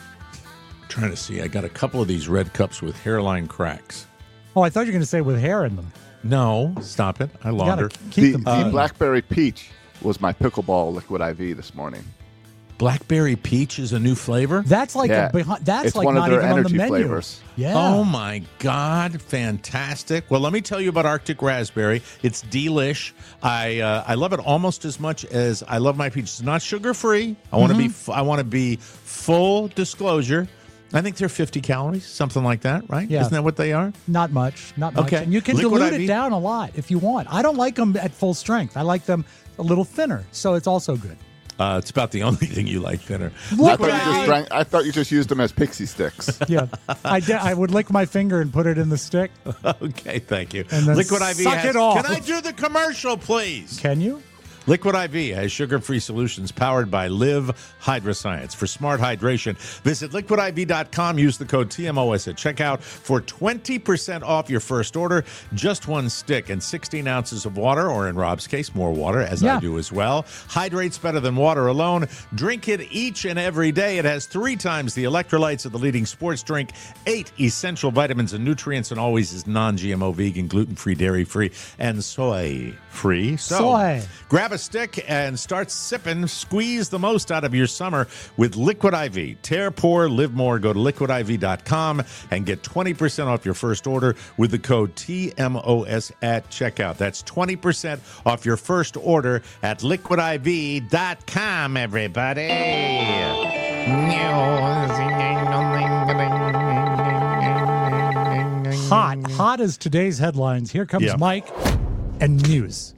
Trying to see. I got a couple of these red cups with hairline cracks. Oh, I thought you were going to say with hair in them. No, stop it. I launder. keep The, them the clean. Blackberry Peach was my pickleball Liquid I V this morning. Blackberry peach is a new flavor? That's like Yeah. a behind, that's It's like one of not their even on the energy menu. flavors. Yeah. Oh my God, fantastic! Well, let me tell you about Arctic raspberry. It's delish. I uh, I love it almost as much as I love my peach. It's not sugar free. I want to be f- I want to be full disclosure. I think they're fifty calories, something like that, right? Yeah. Isn't that what they are? Not much. Not much. Okay. And you can Liquid dilute I V? it down a lot if you want. I don't like them at full strength. I like them a little thinner, so it's also good. Uh, it's about the only thing you like thinner. I Look thought, you at just it. drank, I thought you just used them as pixie sticks. Yeah, I, de- I would lick my finger and put it in the stick. Okay, thank you. And then Liquid I V suck has, it off. Can I do the commercial, please? Can you? Liquid I V has sugar-free solutions powered by Live Hydroscience. For smart hydration, visit liquid I V dot com. Use the code T M O S at checkout for twenty percent off your first order. Just one stick and sixteen ounces of water, or in Rob's case, more water, as Yeah. I do as well. Hydrates better than water alone. Drink it each and every day. It has three times the electrolytes of the leading sports drink, eight essential vitamins and nutrients, and always is non-G M O, vegan, gluten-free, dairy-free, and soy-free. So, Soy. grab a stick and start sipping. Squeeze the most out of your summer with Liquid I V. Tear, pour, live more. Go to liquid I V dot com and get twenty percent off your first order with the code T M O S at checkout. That's twenty percent off your first order at liquid I V dot com, everybody. Hot, hot as today's headlines. Here comes Yeah. Mike and news.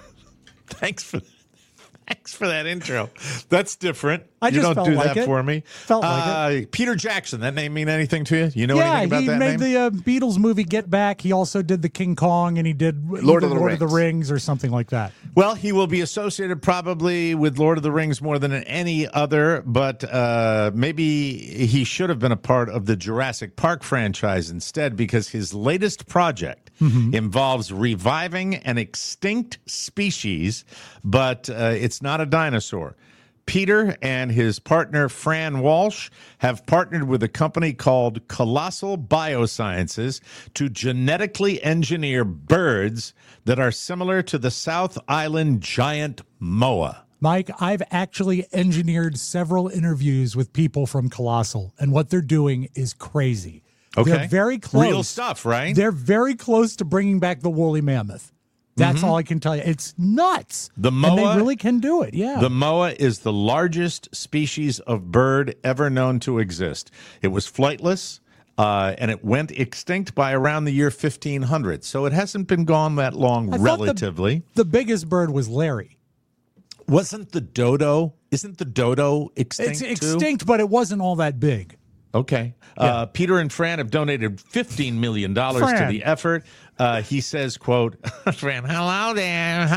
Thanks for Thanks for that intro. That's different. I you just don't felt do like that it. for me. Felt like uh, Peter Jackson. That name mean anything to you? You know yeah, anything about he that made name? the uh, Beatles movie Get Back. He also did the King Kong, and he did Lord of either the Lord of the Rings. Rings or something like that. Well, he will be associated probably with Lord of the Rings more than any other, but uh, maybe he should have been a part of the Jurassic Park franchise instead, because his latest project involves reviving an extinct species, but uh, it's not a dinosaur. Peter and his partner Fran Walsh have partnered with a company called Colossal Biosciences to genetically engineer birds that are similar to the South Island giant moa. Mike, I've actually engineered several interviews with people from Colossal, and what they're doing is crazy. Okay. They're very close. Real stuff, right? They're very close to bringing back the woolly mammoth. That's all I can tell you. It's nuts. The And moa- they really can do it, yeah. The moa is the largest species of bird ever known to exist. It was flightless, uh, and it went extinct by around the year fifteen hundred. So it hasn't been gone that long, I thought relatively. The, the biggest bird was Larry. Wasn't the dodo? Isn't the dodo extinct It's too? extinct, but it wasn't all that big. Okay. Uh, Peter and Fran have donated fifteen million dollars to Fran. the effort. Uh, he says, quote, Fran, hello there.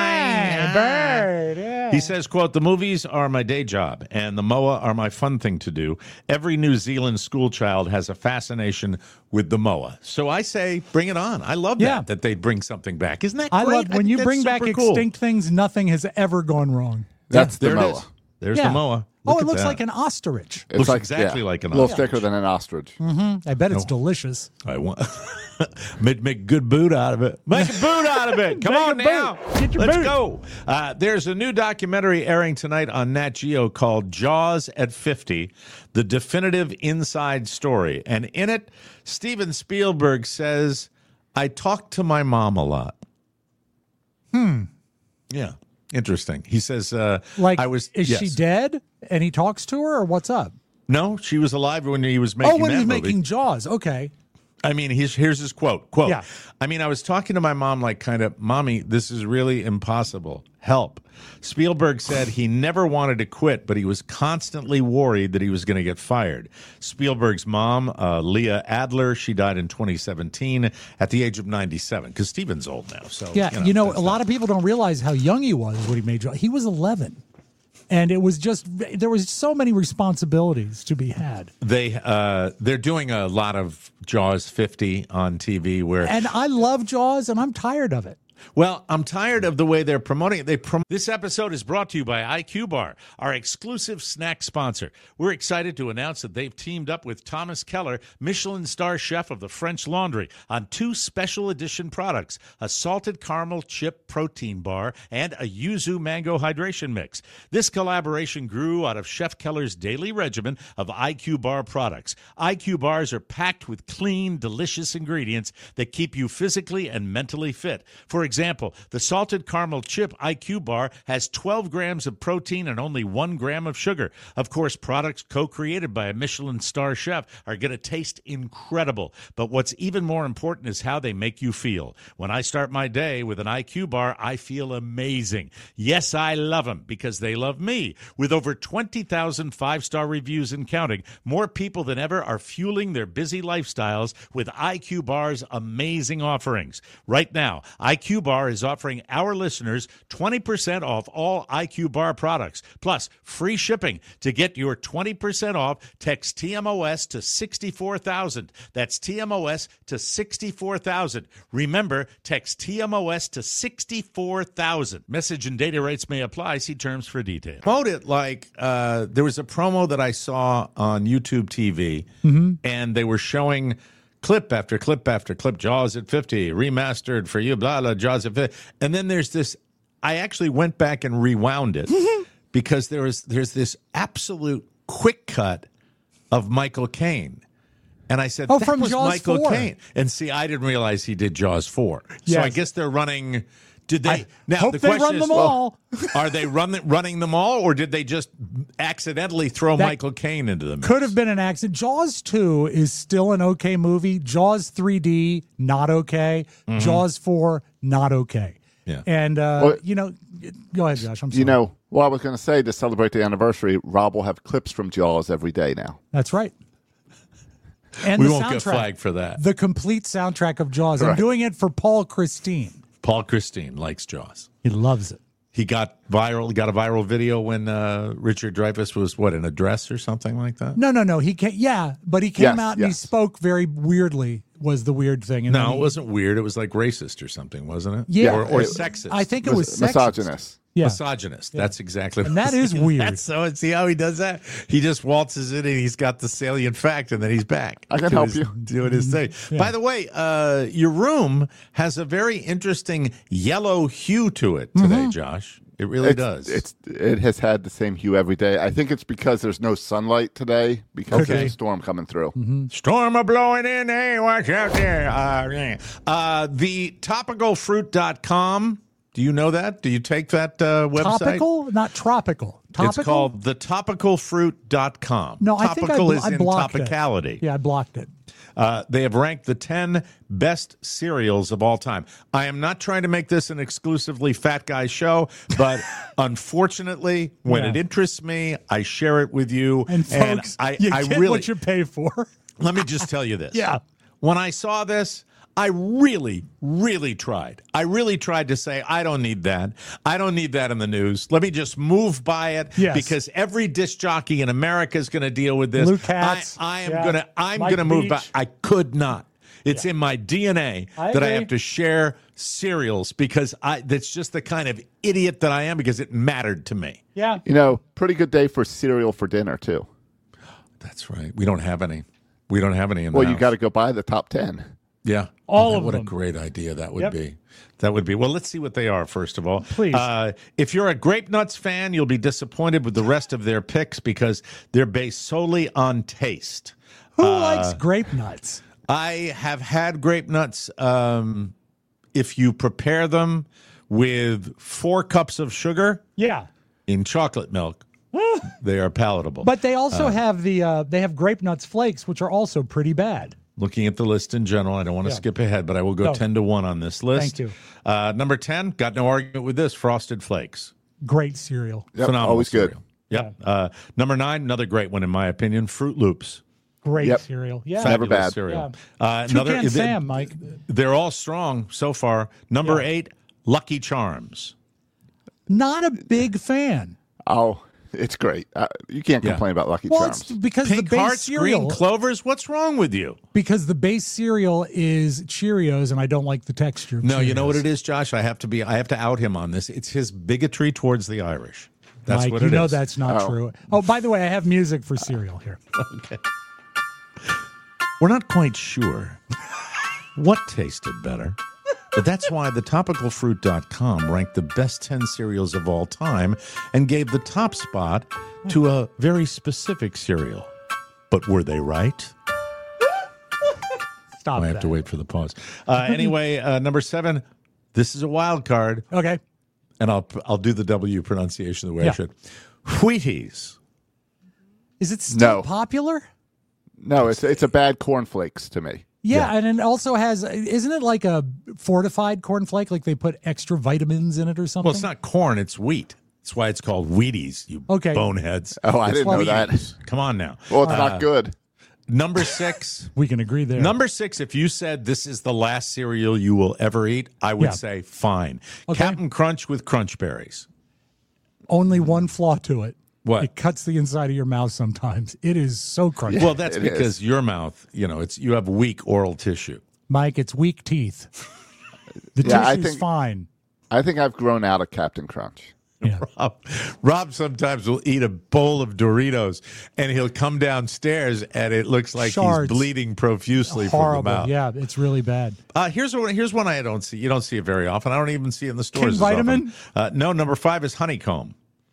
Hi. bird. Yeah. He says, quote, the movies are my day job and the M O A are my fun thing to do. Every New Zealand school child has a fascination with the M O A. So I say, bring it on. I love Yeah. that, that they bring something back. Isn't that I great? love when think you that's bring back super cool. extinct things, nothing has ever gone wrong. That's the There it moa. is. There's Yeah. the M O A. Oh, Look it at looks that. like an ostrich. It's Looks like, exactly like an A little ostrich. thicker than an ostrich. I bet it's delicious. I want make make a good boot out of it. Make a boot out of it. Come Make on a boot. now. Get your Let's boot. go. Uh, there's a new documentary airing tonight on Nat Geo called Jaws at fifty, the definitive inside story. And in it, Steven Spielberg says, I talk to my mom a lot. Hmm. Yeah. Interesting. He says, uh, Like, I was, is yes. she dead? And he talks to her, or what's up? No, she was alive when he was making oh, when that he's movie. making Jaws. Okay. I mean, he's, here's his quote. Quote. Yeah. I mean, I was talking to my mom like kind of, Mommy, this is really impossible. Help. Spielberg said he never wanted to quit, but he was constantly worried that he was going to get fired. Spielberg's mom, uh, Leah Adler, she died in twenty seventeen at the age of ninety-seven, because Steven's old now. So Yeah, you know, you know a that's lot of people don't realize how young he was when he made Jaws. He was eleven. And it was just, there was so many responsibilities to be had. They, uh, they're doing a lot of Jaws fifty on T V where... And I love Jaws, and I'm tired of it. Well, I'm tired of the way they're promoting it. They prom- this episode is brought to you by I Q Bar, our exclusive snack sponsor. We're excited to announce that they've teamed up with Thomas Keller, Michelin star chef of the French Laundry, on two special edition products, a salted caramel chip protein bar and a yuzu mango hydration mix. This collaboration grew out of Chef Keller's daily regimen of I Q Bar products. I Q Bars are packed with clean, delicious ingredients that keep you physically and mentally fit. For example, the salted caramel chip I Q Bar has twelve grams of protein and only one gram of sugar. Of course, products co-created by a Michelin star chef are going to taste incredible. But what's even more important is how they make you feel. When I start my day with an I Q Bar, I feel amazing. Yes, I love them because they love me. With over twenty thousand five-star reviews and counting, more people than ever are fueling their busy lifestyles with I Q Bar's amazing offerings. Right now, I Q Bar is offering our listeners twenty percent off all I Q Bar products, plus free shipping. To get your twenty percent off, text T M O S to sixty-four thousand. That's T M O S to sixty-four thousand. Remember, text T M O S to sixty-four thousand. Message and data rates may apply. See terms for details. Promote it like uh, there was a promo that I saw on YouTube T V, Mm-hmm. and they were showing clip after clip after clip, Jaws at fifty, remastered for you, blah, blah, Jaws at fifty. And then there's this, I actually went back and rewound it because there was there's this absolute quick cut of Michael Caine. And I said, Oh, that from was Jaws Michael four. Caine. And see, I didn't realize he did Jaws four. So I Yes. guess they're running... Did they I now? hope the they question run is, them all. are they run, running them all, or did they just accidentally throw That Michael Caine into the mix? Could have been an accident. Jaws two is still an okay movie. Jaws three D, not okay. Mm-hmm. Jaws four, not okay. Yeah. And, uh, Well- you know, go ahead, Josh. I'm sorry. You know, well, I was going to say to celebrate the anniversary, Rob will have clips from Jaws every day now. That's right. And We the won't get soundtrack, flagged for that. The complete soundtrack of Jaws. I'm Right. doing it for Paul Christine. Paul Christine likes Jaws. He loves it. He got viral. Got a viral video when uh, Richard Dreyfuss was what in a dress or something like that. No, no, no. He came, yeah, but he came Yes, out and he yes. spoke very weirdly. Was the weird thing? And then No, he- it wasn't weird. It was like racist or something, wasn't it? Yeah. or, or It- sexist. I think it was sexist. misogynist. Yeah, misogynist. That's exactly. and what that it is weird. That's so. See how he does that? He just waltzes in and he's got the salient fact, and then he's back. I can doing help his- you. doing his thing. By the way, uh, your room has a very interesting yellow hue to it today, Mm-hmm. Josh. It really It's, does. It's it has had the same hue every day. I think it's because there's no sunlight today because Okay. there's a storm coming through. Storm a blowing in. Hey, watch out there. Uh, yeah. uh, the topical fruit dot com. Do you know that? Do you take that uh, website? Topical, not tropical. Topical? It's called the topical fruit dot com. No, I think I, Topical blo- is I in blocked topicality. it. Yeah, I blocked it. Uh, they have ranked the ten best cereals of all time. I am not trying to make this an exclusively fat guy show, but unfortunately, when Yeah. it interests me, I share it with you. And folks, I, you I get really, what you pay for. let me just tell you this. Yeah. When I saw this, I really, really tried. I really tried to say, I don't need that. I don't need that in the news. Let me just move by it Yes. because every disc jockey in America is going to deal with this. Luke Katz, I, I am yeah. going to I'm Mike going to move Beach. by. I could not. It's in my D N A I that I agree. have to share cereals because I that's just the kind of idiot that I am because it mattered to me. Yeah. You know, pretty good day for cereal for dinner too. That's right. We don't have any. We don't have any in the Well, you house. got to go buy the top ten. Yeah. All Oh, of what them. a great idea that would Yep. be. That would be. Well, let's see what they are, first of all. Please. Uh, if you're a Grape Nuts fan, you'll be disappointed with the rest of their picks because they're based solely on taste. Who Uh, likes grape nuts? I have had Grape Nuts. Um, if you prepare them with four cups of sugar Yeah. in chocolate milk, they are palatable. But they also have the uh, they have grape nuts flakes, which are also pretty bad. looking at the list in general. I don't want to Yeah. skip ahead, but I will go No. ten to one on this list. Thank you. Uh, number ten, got no argument with this, Frosted Flakes. Great cereal. Yep, Phenomenal always good. cereal. Yep. Uh, number nine, another great one in my opinion, Fruit Loops. Great Yep. cereal. Yeah. Never Fabulous bad. cereal. Yeah. Uh, Toucan another, they- Sam, Mike. They're all strong so far. Number Yeah. eight, Lucky Charms. Not a big fan. Oh, it's great. Uh, you can't Yeah. complain about Lucky Well, Charms. it's because Pink the base Hearts, cereal. Green Clovers. What's wrong with you? Because the base cereal is Cheerios, and I don't like the texture. Of No, you know Cheerios. what it is, Josh. I have to be. I have to out him on this. It's his bigotry towards the Irish. That's Mike, what you it know is. that's not Oh. true. Oh, by the way, I have music for cereal here. Okay. We're not quite sure what tasted better, but that's why the topical fruit dot com ranked the best ten cereals of all time and gave the top spot to a very specific cereal. But were they right? Stop I have that. to wait for the pause. Uh, anyway, uh, number seven, this is a wild card, Okay. and I'll I'll do the W pronunciation the way I Yeah. should. Wheaties. Is it still No. popular? No, it's it's a bad cornflakes to me. Yeah, and it also has, isn't it like a fortified cornflake? Like they put extra vitamins in it or something? Well, it's not corn; it's wheat. That's why it's called Wheaties. You Okay. boneheads. Oh, I It's didn't know that. Wheaties. Come on now. Well, it's Uh, not good. Number six. We can agree there. Number six, if you said this is the last cereal you will ever eat, I would Yeah. say fine. Okay. Captain Crunch with Crunch Berries. Only one flaw to it. What? It cuts the inside of your mouth sometimes. It is so crunchy. Well, that's It because is. your mouth, you know, it's you have weak oral tissue. Mike, it's weak teeth. The Yeah, I tissue's think- fine. I think I've grown out of Captain Crunch. Yeah. Rob, Rob sometimes will eat a bowl of Doritos and he'll come downstairs and it looks like Shards. he's bleeding profusely from Horrible. the mouth. Yeah, it's really bad. Uh, here's one. Here's one I don't see. You don't see it very often. I don't even see it in the stores. King as Vitamin? often. Uh, no, number five is honeycomb.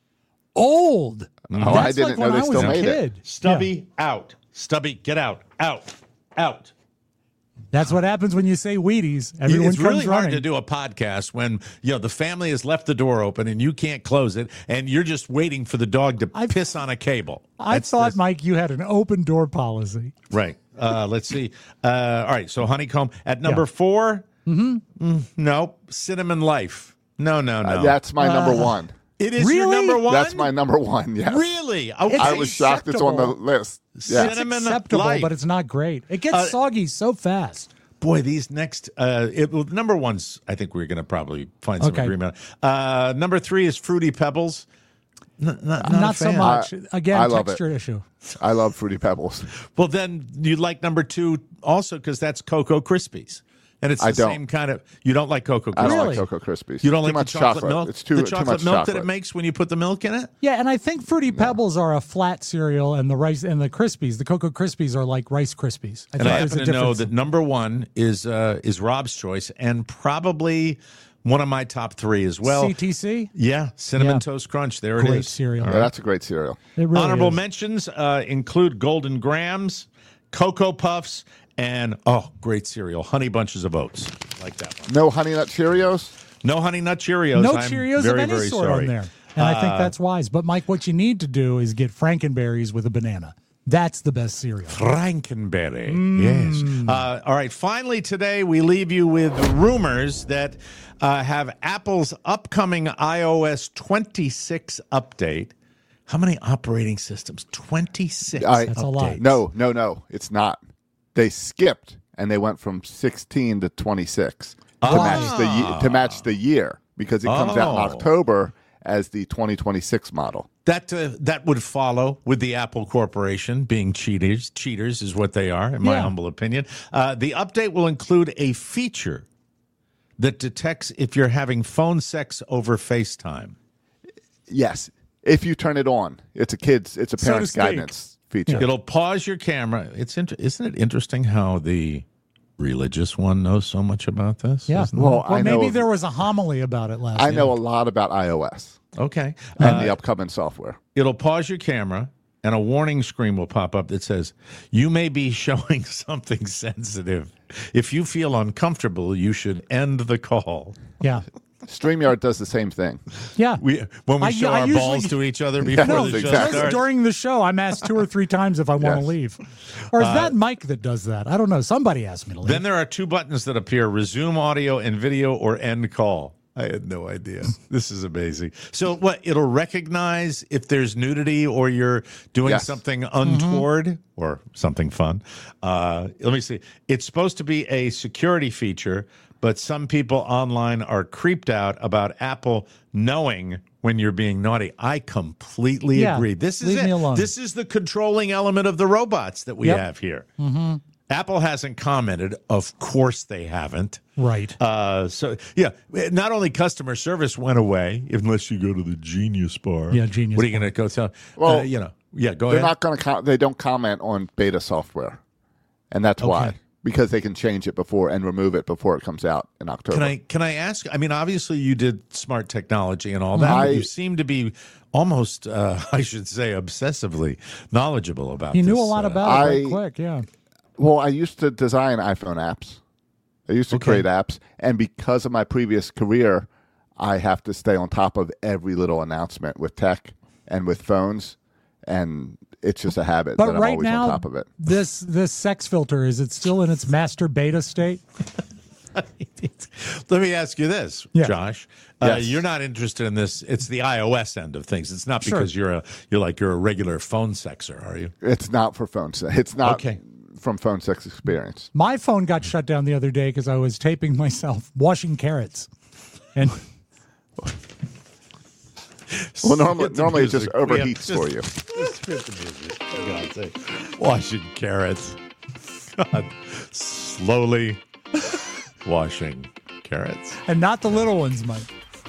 Old. Oh, I That's didn't like know when they I was still a made kid. it. Stubby out. Stubby, get out. Out. Out. That's what happens when you say Wheaties. Everyone it's comes really hard running. to do a podcast when you know the family has left the door open and you can't close it, and you're just waiting for the dog to I've- piss on a cable. I That's- thought, that's- Mike, you had an open door policy. right. Uh, let's see. Uh, all right. So honeycomb at number Yeah. four. Mm-hmm. No, cinnamon life. No, no, no. Uh, that's my number one. it is your Really? number one. That's my number one. Yes. Really. Okay. I was shocked it's on the acceptable. list. Yeah. It's Cinnamon acceptable, life. but it's not great. It gets Uh, soggy so fast. Boy, these next uh, it, well, number one's. I think we're going to probably find some Okay. agreement. Uh, number three is Fruity Pebbles. N- not, not, a Not so fan. much. Again, I love texture issue. I love Fruity Pebbles. Well, then you like number two also because that's Cocoa Krispies, and it's the I don't. same kind of. You don't like Cocoa I Krispies. don't Really? like Cocoa Krispies. You don't too like much the chocolate, milk. It's too the too chocolate much milk chocolate. that it makes when you put the milk in it. Yeah, and I think Fruity Pebbles are a flat cereal, and the rice and the Krispies, the Cocoa Krispies, are like Rice Krispies. I And think I there's happen a to know difference. that number one is uh, is Rob's choice, and probably one of my top three as well. C T C, Yeah, cinnamon Yeah. toast crunch. There it great is. cereal. Yeah, that's a great cereal. It really Honorable is. mentions uh, include Golden Grams, Cocoa Puffs, and oh, great cereal, Honey Bunches of Oats. Like that one. No Honey Nut Cheerios. No Honey Nut Cheerios. No I'm Cheerios very, of any very sort sorry. on there, and I think Uh, that's wise. But Mike, what you need to do is get Frankenberries with a banana. That's the best cereal. Frankenberry. Mm. Yes. Uh, all right. Finally, today we leave you with rumors that uh, have Apple's upcoming iOS twenty-six update. How many operating systems? twenty-six. I- That's a lot. updates. No, no, no. It's not. They skipped and they went from sixteen to twenty-six to Ah. match the ye- to match the year because it comes out in Oh. October as the twenty twenty-six model. That uh, that would follow with the Apple Corporation being cheaters. Cheaters is what they are, in my Yeah. humble opinion. Uh, the update will include a feature that detects if you're having phone sex over FaceTime. Yes, if you turn it on, it's a kids, it's a So to parents' speak. guidance feature. It'll pause your camera. It's inter- isn't it interesting how the religious one knows so much about this? Yeah. Isn't it? Well, Well, I know maybe of- there was a homily about it last. I know year. a lot about iOS okay. and Uh, the upcoming software. it'll pause your camera, and a warning screen will pop up that says, "You may be showing something sensitive. If you feel uncomfortable, you should end the call." Yeah. StreamYard does the same thing. Yeah. We when we I- show I our usually- balls to each other before No, the show exactly. just starts. during the show, I'm asked two or three times if I want to Yes. leave. Or is that Mike that does that? I don't know. Somebody asked me to leave. Then there are two buttons that appear: resume audio and video, or end call. I had no idea. This is amazing. So what? It'll recognize if there's nudity or you're doing Yes. something untoward or something fun. Uh, let me see. It's supposed to be a security feature, but some people online are creeped out about Apple knowing when you're being naughty. I completely Yeah, agree. This is leave it. me alone. This is the controlling element of the robots that we Yep. have here. Apple hasn't commented. Of course they haven't. Right. Uh, so, yeah, not only customer service went away, unless you go to the Genius Bar. Yeah, Genius What are you going to go tell? Well, uh, you know, yeah, go They're ahead. not going to. Com- they don't comment on beta software, and that's why, because they can change it before and remove it before it comes out in October. Can I can I ask? I mean, obviously you did smart technology and all that. I- but you seem to be almost, uh, I should say, obsessively knowledgeable about. He knew this, a lot uh, about it very I- quick. Yeah. Well, I used to design iPhone apps. I used to Okay. create apps, and because of my previous career, I have to stay on top of every little announcement with tech and with phones, and it's just a habit But that I'm right always now, on top of it. this this sex filter, is it still in its master beta state? Let me ask you this, Yeah. Josh. Uh, Yes. You're not interested in this. It's the iOS end of things. It's not Sure. because you're a you're like you're a regular phone sexer, are you? It's not for phone sex. It's not Okay. from phone sex experience. My phone got shut down the other day because I was taping myself washing carrots. And Well, normally, Hit the normally it just music. We have- overheats just- for you. Just hit the music, for God's sake. Washing carrots. God. Slowly washing carrots. and not the little ones, Mike.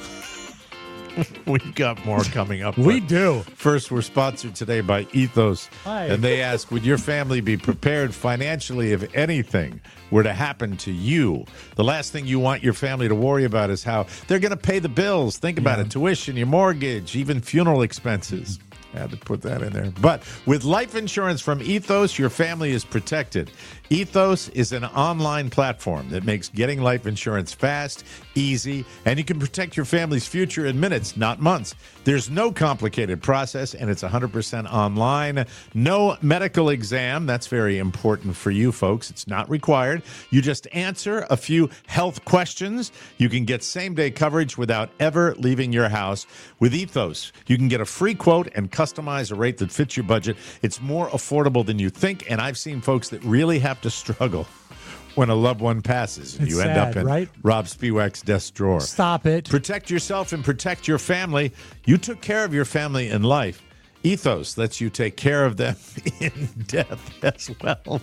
We've got more coming up. We but do. First, we're sponsored today by Ethos. Hi. And they ask, would your family be prepared financially if anything were to happen to you? The last thing you want your family to worry about is how they're going to pay the bills. Think about it. Tuition, your mortgage, even funeral expenses. I had to put that in there. But with life insurance from Ethos, your family is protected. Ethos is an online platform that makes getting life insurance fast, easy, and you can protect your family's future in minutes, not months. There's no complicated process, and it's one hundred percent online. No medical exam. That's very important for you folks. It's not required. You just answer a few health questions. You can get same-day coverage without ever leaving your house. With Ethos, you can get a free quote and customize a rate that fits your budget. It's more affordable than you think, and I've seen folks that really have to struggle when a loved one passes. It's you end sad, up in right? Rob Spiewak's desk drawer. Stop it. Protect yourself and protect your family. You took care of your family in life. Ethos lets you take care of them in death as well.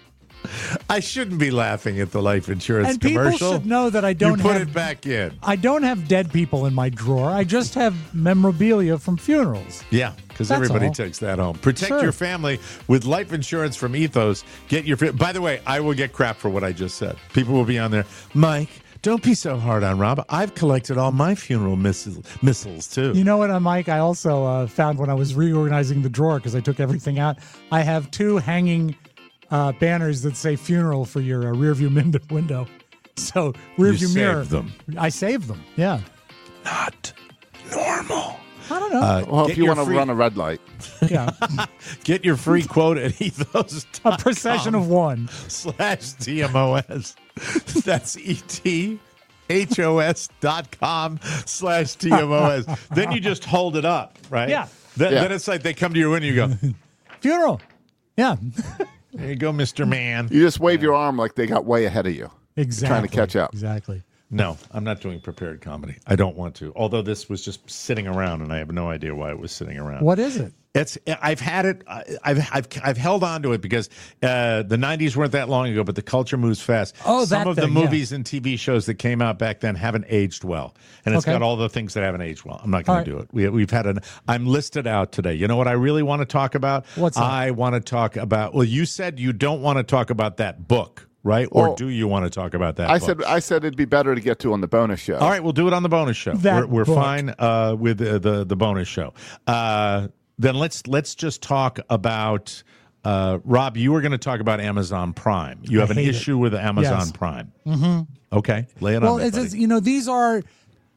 I shouldn't be laughing at the life insurance And people commercial. should know that I don't you put have- it back in. I don't have dead people in my drawer. I just have memorabilia from funerals. Yeah, because That's everybody all. takes that home. Protect Sure. your family with life insurance from Ethos. Get your. By the way, I will get crap for what I just said. People will be on there. Mike, don't be so hard on Rob. I've collected all my funeral missiles, missiles too. You know what, uh, Mike? I also uh, found when I was reorganizing the drawer because I took everything out. I have two hanging uh, banners that say "funeral" for your uh, rearview min- window. So rearview You mirror. saved them. I saved them. Yeah. Not normal. I don't know. Uh, Well, get if you your want to free- run a red light, yeah. Get your free quote at ethos. A procession of one. slash T M O S. That's E T H O S dot com slash T M O S. Then you just hold it up, right? Yeah. Then, Yeah. then it's like they come to your window, you go, Funeral. Yeah. there you go, Mister Man. you just wave your arm like they got way ahead of you. Exactly. Trying to catch up. Exactly. No, I'm not doing prepared comedy. I don't want to. Although this was just sitting around, and I have no idea why it was sitting around. What is it? It's I've had it. I've I've I've held on to it because uh, the nineties weren't that long ago, but the culture moves fast. Oh, some that of the thing, yeah. movies and T V shows that came out back then haven't aged well, and it's Okay. got all the things that haven't aged well. I'm not All going to right. do it. We we've had an. I'm listed out today. You know what I really want to talk about? What's that? I want to talk about. Well, you said you don't want to talk about that book, right? Or Well, do you want to talk about that? I book? said I said it'd be better to get to on the bonus show. All right, we'll do it on the bonus show. That we're we're book. fine uh, with the, the the bonus show. Uh, then let's let's just talk about uh, Rob. You were going to talk about Amazon Prime. You have an hate it. issue with Amazon Yes. Prime. Mm-hmm. Okay, lay it Well, on me, it's, buddy. it's you know these are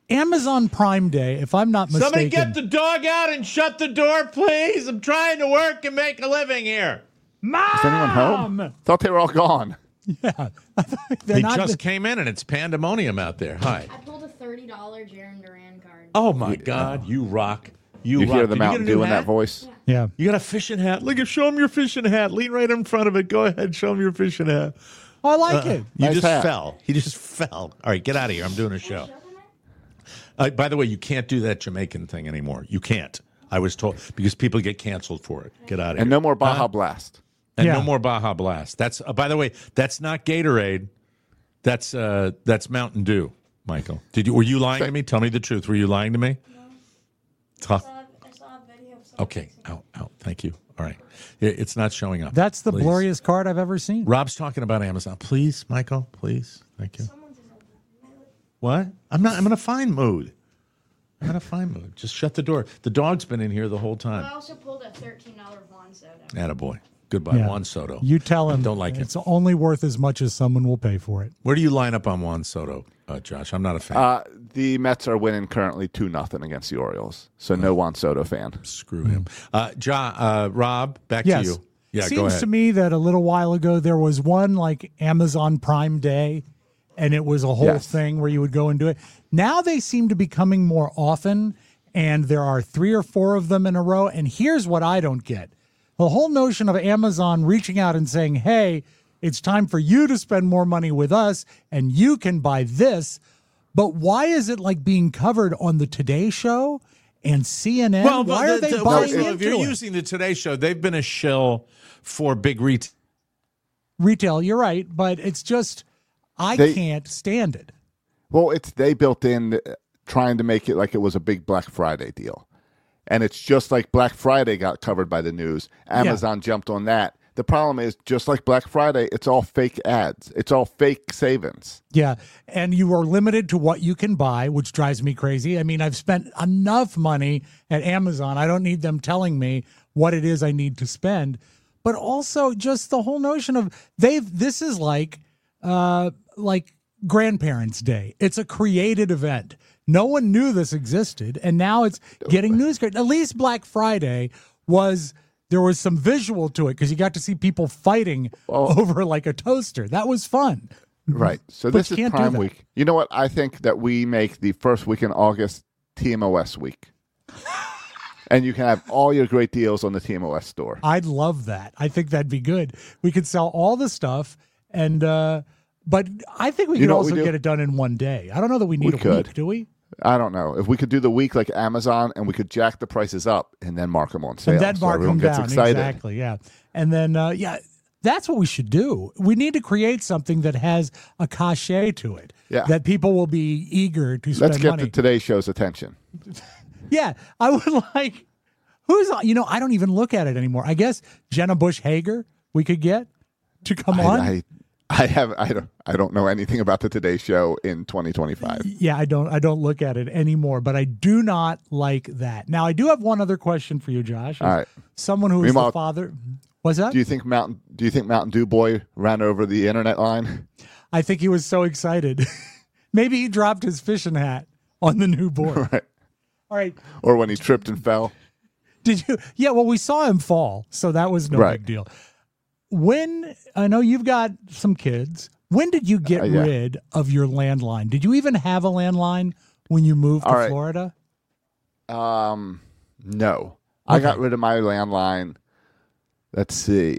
Amazon Prime Day, if I'm not mistaken. Somebody get the dog out and shut the door, please. I'm trying to work and make a living here. Mom! Is anyone home? Thought they were all gone. Yeah. They just the- came in and it's pandemonium out there. Hi. I pulled a thirty dollars Jaron Duran card. Oh, my God. You rock. You, You rock. hear the Did Mountain you get a Dew new in hat? that voice? Yeah. You got a fishing hat? Look, at show him your fishing hat. Lean right in front of it. Go ahead. Show him your fishing hat. Oh, I like Uh, it. You Nice just hat. fell. He just fell. All right, get out of here. I'm doing a show. Uh, by the way, you can't do that Jamaican thing anymore. You can't. I was told because people get canceled for it. Get out of here. And no more Baja Huh? Blast. And Yeah. no more Baja Blast. That's uh, by the way, that's not Gatorade. That's uh, that's Mountain Dew, Michael. Did you were you lying to me? Tell me the truth. Were you lying to me? No. Talk. I saw a video of someone Okay. Out. Out. Thank you. All right. It- It's not showing up. That's the Please. blurriest card I've ever seen. Rob's talking about Amazon. Please, Michael. Please. Thank you. What? I'm not. I'm in a fine mood. I'm in a fine mood. Just shut the door. The dog's been in here the whole I time. also pulled a thirteen dollars Juan soda. Attaboy. Goodbye, Yeah. Juan Soto. You tell him Don't like it. it's only worth as much as someone will pay for it. Where do you line up on Juan Soto, uh, Josh? I'm not a fan. Uh, the Mets are winning currently two nothing against the Orioles. So no Juan Soto fan. Screw him. Uh, ja, uh, Rob, back Yes. to you. Yeah, Seems go ahead. to me that a little while ago there was one like Amazon Prime Day, and it was a whole Yes. thing where you would go and do it. Now they seem to be coming more often, and there are three or four of them in a row. And here's what I don't get. The whole notion of Amazon reaching out and saying, hey, it's time for you to spend more money with us, and you can buy this. But why is it like being covered on the Today Show and C N N? Well, why the, are they the- buying well, into if you're it? using the Today Show, they've been a shill for big retail. Retail, you're right, but it's just I They- can't stand it. Well, it's they built in uh, trying to make it like it was a big Black Friday deal. And it's just like Black Friday got covered by the news. Amazon jumped on that. The problem is, just like Black Friday, it's all fake ads. It's all fake savings. Yeah, and you are limited to what you can buy, which drives me crazy. I mean, I've spent enough money at Amazon. I don't need them telling me what it is I need to spend. But also just the whole notion of they've this is like uh like Grandparents' Day. It's a created event. No one knew this existed, and now it's getting news. At least Black Friday was there was some visual to it because you got to see people fighting over like a toaster. That was fun. Right. So But this you is can't do Prime that. Week. You know what? I think that we make the first week in August T M O S week. And you can have all your great deals on the T M O S store. I'd love that. I think that'd be good. We could sell all the stuff, and uh, but I think we You could know what we also do? get it done in one day. I don't know that we need We a could. week, do we? I don't know. If we could do the week like Amazon and we could jack the prices up and then mark them on sale. And then so mark everyone them gets down. excited. Exactly. Yeah. And then uh, yeah, that's what we should do. We need to create something that has a cachet to it. Yeah. That people will be eager to spend Let's get money. the Today Show's attention. Yeah, I would like. Who's on? You know, I don't even look at it anymore. I guess Jenna Bush Hager we could get to come I, on. I, I have I don't I don't know anything about the Today Show in twenty twenty-five. Yeah, I don't I don't look at it anymore, but I do not like that. Now I do have one other question for you, Josh. All right. Someone who is Meanwhile, the father. What's that? Do you think Mountain Do you think Mountain Dew Boy ran over the internet line? I think he was so excited. Maybe he dropped his fishing hat on the new board. Right. All right. Or when he tripped and fell? Did you? Yeah, well, we saw him fall, so that was no Right. big deal. When I know you've got some kids, when did you get Uh, yeah. rid of your landline? Did you even have a landline when you moved to All right. Florida? Um, no. I got rid of my landline. Let's see.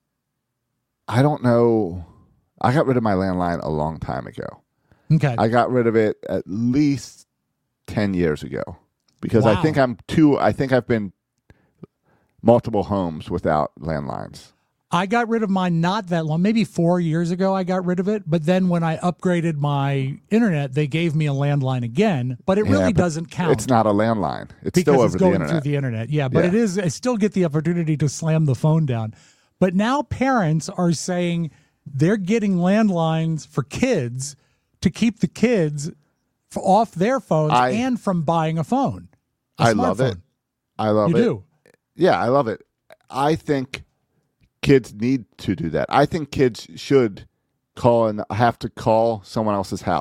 I don't know. I got rid of my landline a long time ago. Okay. I got rid of it at least ten years ago because I Wow. think I'm too, I think I've been multiple homes without landlines. I got rid of mine not that long, maybe four years ago. I got rid of it, but then when I upgraded my internet, they gave me a landline again. But it Yeah, really but doesn't count. It's not a landline. It's because still over it's going the internet. through the internet. Yeah, but Yeah. it is. I still get the opportunity to slam the phone down. But now parents are saying they're getting landlines for kids to keep the kids f- off their phones I- and from buying a phone. a I love it. smartphone. I love You it. do. Yeah, I love it. I think kids need to do that. I think kids should call and have to call someone else's house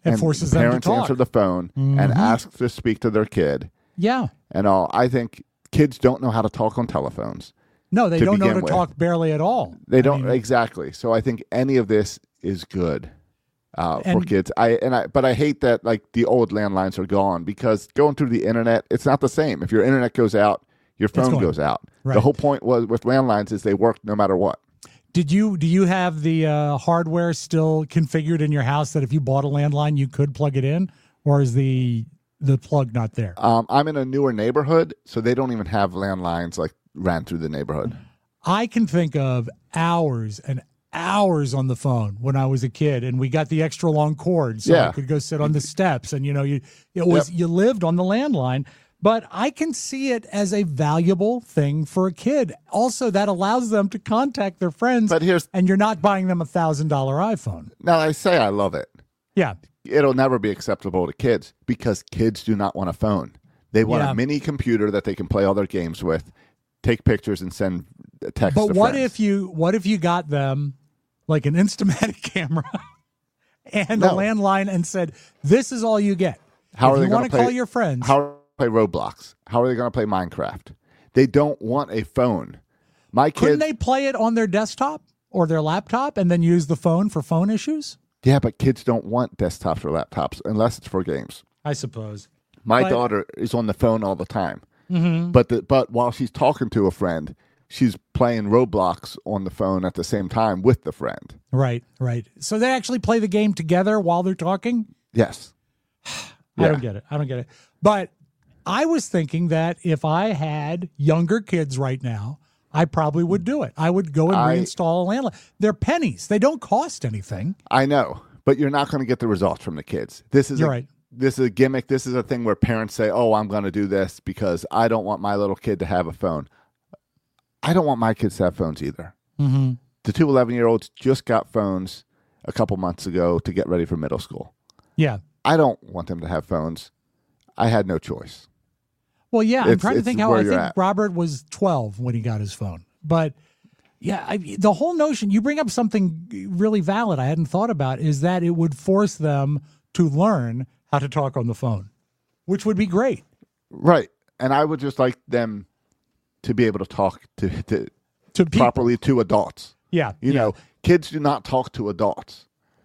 It and forces them to parents talk. answer the phone Mhm. and ask to speak to their kid. Yeah. And all. I think kids don't know how to talk on telephones. No, they to don't know begin to with. talk barely at all. They I don't mean, exactly. So I think any of this is good uh, for And- kids. I and I, but I hate that like the old landlines are gone because going through the internet, it's not the same. If your internet goes out, your phone gone. goes out. Right. The whole point was with landlines is they work no matter what. Did you do you have the uh, hardware still configured in your house that if you bought a landline you could plug it in, or is the the plug not there? Um, I'm in a newer neighborhood, so they don't even have landlines like ran through the neighborhood. I can think of hours and hours on the phone when I was a kid, and we got the extra long cord, so I Yeah. could go sit on the steps, and you know, you it was Yep. you lived on the landline. But I can see it as a valuable thing for a kid. Also, that allows them to contact their friends. But here's and you're not buying them a thousand dollar iPhone. Now I say I love it. Yeah, It'll never be acceptable to kids because kids do not want a phone. They want Yeah. a mini computer that they can play all their games with, take pictures, and send a text. but to what friends. if you what if you got them like an Instamatic camera and No. a landline and said, "This is all you get. How if are they you going want to to call your friends?" How are they gonna play Roblox? How are they going to play Minecraft? They don't want a phone. My Couldn't kids, they play it on their desktop or their laptop and then use the phone for phone issues? yeah, but kids don't want desktops or laptops unless it's for games. I suppose. My But- daughter is on the phone all the time, Mhm. but the, but while she's talking to a friend, she's playing Roblox on the phone at the same time with the friend. Right, right. So they actually play the game together while they're talking? Yes. I Yeah. don't get it. I don't get it. But I was thinking that if I had younger kids right now, I probably would do it. I would go and I- reinstall a landline. They're pennies. They don't cost anything. I know, but you're not going to get the results from the kids. This is You're a, right. This is a gimmick. This is a thing where parents say, "Oh, I'm going to do this because I don't want my little kid to have a phone." I don't want my kids to have phones either. Mm-hmm. The two eleven-year-olds just got phones a couple months ago to get ready for middle school. Yeah. I don't want them to have phones. I had no choice. Well, yeah, I'm It's- trying to it's think how where I you're think at. Robert was twelve when he got his phone. But yeah, I, the whole notion, you bring up something really valid I hadn't thought about, is that it would force them to learn how to talk on the phone, which would be great. Right. And I would just like them to be able to talk to, to, To people. properly to adults. Yeah. You yeah. know, kids do not talk to adults.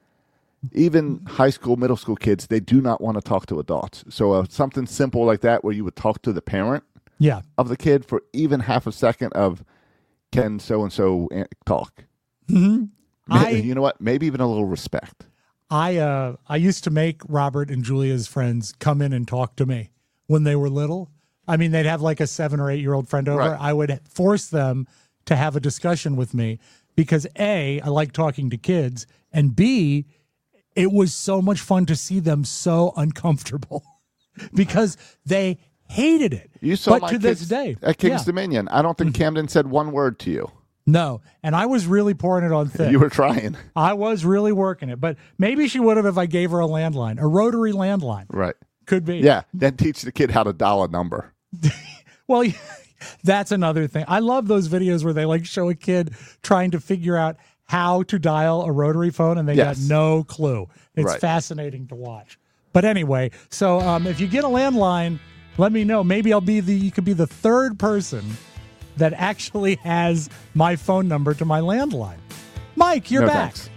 Even high school, middle school kids, they do not want to talk to adults. So uh, something simple like that where you would talk to the parent Yeah. of the kid for even half a second of, can so-and-so an- talk? Mhm. Ma- I- you know what? Maybe even a little respect. I uh I used to make Robert and Julia's friends come in and talk to me when they were little. I mean, they'd have like a seven or eight year old friend over. Right. I would force them to have a discussion with me because A, I like talking to kids, and B, it was so much fun to see them so uncomfortable because they hated it. You saw but my to kids this day at King's yeah. Dominion. I don't think Camden said one word to you. No, and I was really pouring it on thick. You were trying. I was really working it, but maybe she would have if I gave her a landline, a rotary landline. Right. Could be. Yeah. Then teach the kid how to dial a number. Well, that's another thing. I love those videos where they like show a kid trying to figure out how to dial a rotary phone and they Yes. got no clue. It's Right. fascinating to watch. But anyway, so um, if you get a landline, let me know. Maybe I'll be the, you could be the third person that actually has my phone number to my landline. Mike, you're No back. thanks.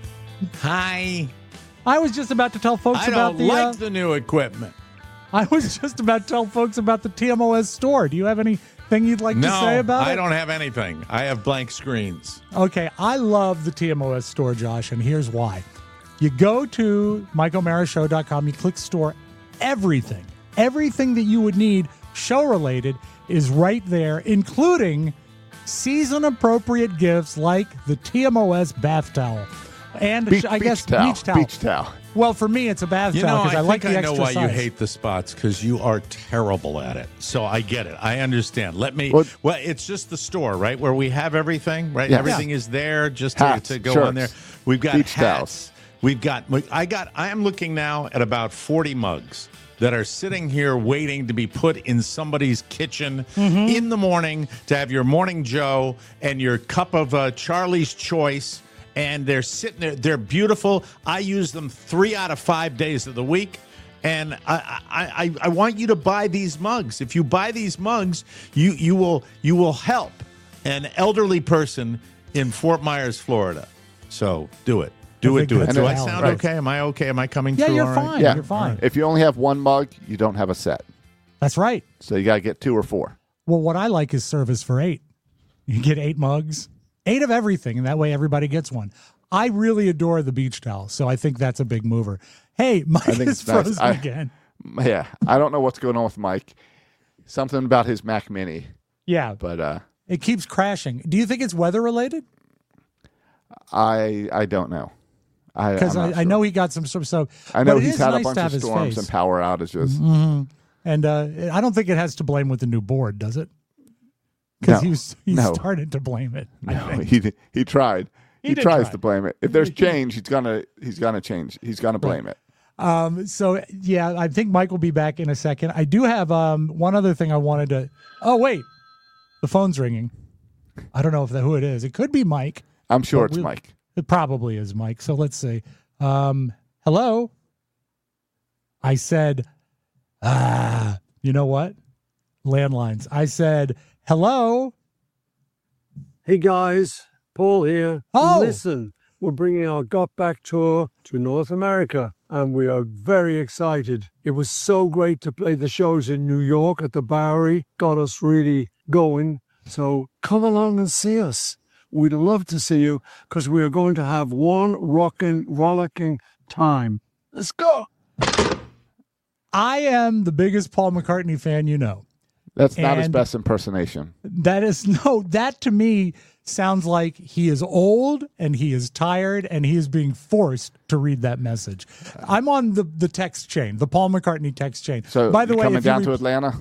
Hi. I was just about to tell folks I about don't the. like uh, the new equipment. I was just about to tell folks about the T M O S store. Do you have anything you'd like No, to say about it? I don't have anything. I have blank screens. Okay, I love the T M O S store, Josh, and here's why. You go to mike o'mara show dot com, you click store, everything, everything that you would need show related is right there, including season appropriate gifts like the T M O S bath towel. And Beach, I beach guess towel. beach towel. Beach towel. Well, for me, it's a bath You towel know, because I, I, like think the I know extra why size. you hate the spots because you are terrible at it. So I get it. I understand. Let me. Well- Well, it's just the store, right, where we have everything, right? Yeah. Everything is there just to, Hats, to go shirts, on there. We've got beach hats. towels. We've got. I got. I am looking now at about forty mugs that are sitting here waiting to be put in somebody's kitchen in the morning to have your morning Joe and your cup of uh, Charlie's Choice and they're sitting there. They're beautiful. I use them three out of five days of the week. And I, I, I, I want you to buy these mugs. If you buy these mugs, you, you will you will help an elderly person in Fort Myers, Florida. So do it. Do I it, do think it. that's Do I valid. sound Right. okay? Am I okay? Am I coming Yeah, through you're all right? fine. Yeah. You're fine. If you only have one mug, you don't have a set. That's right. So you got to get two or four. Well, what I like is service for eight. You get eight mugs, eight of everything, and that way everybody gets one. I really adore the beach towel, so I think that's a big mover. Hey, Mike I think is it's nice. frozen I- again. Yeah. I don't know what's going on with Mike. Something about his Mac Mini, Yeah, but uh, it keeps crashing. Do you think it's weather related? I I don't know. I Because I'm I, not I sure. know he got some sort of so. I know but it he's is had nice a bunch to have of his storms face. and power outages. Mhm. And uh, I don't think it has to blame with the new board, does it? Because No. he was he No. started to blame it. I No, think. he he tried. He He, did tries try. to blame it. If there's change, he's gonna he's gonna change. He's gonna blame it. Um, so yeah, I think Mike will be back in a second. I do have um, one other thing I wanted to. Oh wait, the phone's ringing. I don't know if that who it is. It could be Mike. I'm sure But it's we'll- Mike. It probably is Mike. So let's see. Um, hello. I said, ah, you know what? Landlines. I said, hello. Hey guys, Paul here. Oh. Listen, we're bringing our Got Back tour to North America, and we are very excited. It was so great to play the shows in New York at the Bowery, got us really going. So come along and see us. We'd love to see you because we are going to have one rocking, rollicking time. Let's go. I am the biggest Paul McCartney fan you know. That's not his And- best impersonation. That is no, that to me sounds like he is old and he is tired and he is being forced to read that message. I'm on the, the text chain, the Paul McCartney text chain. So by the you way, coming if you down re- to Atlanta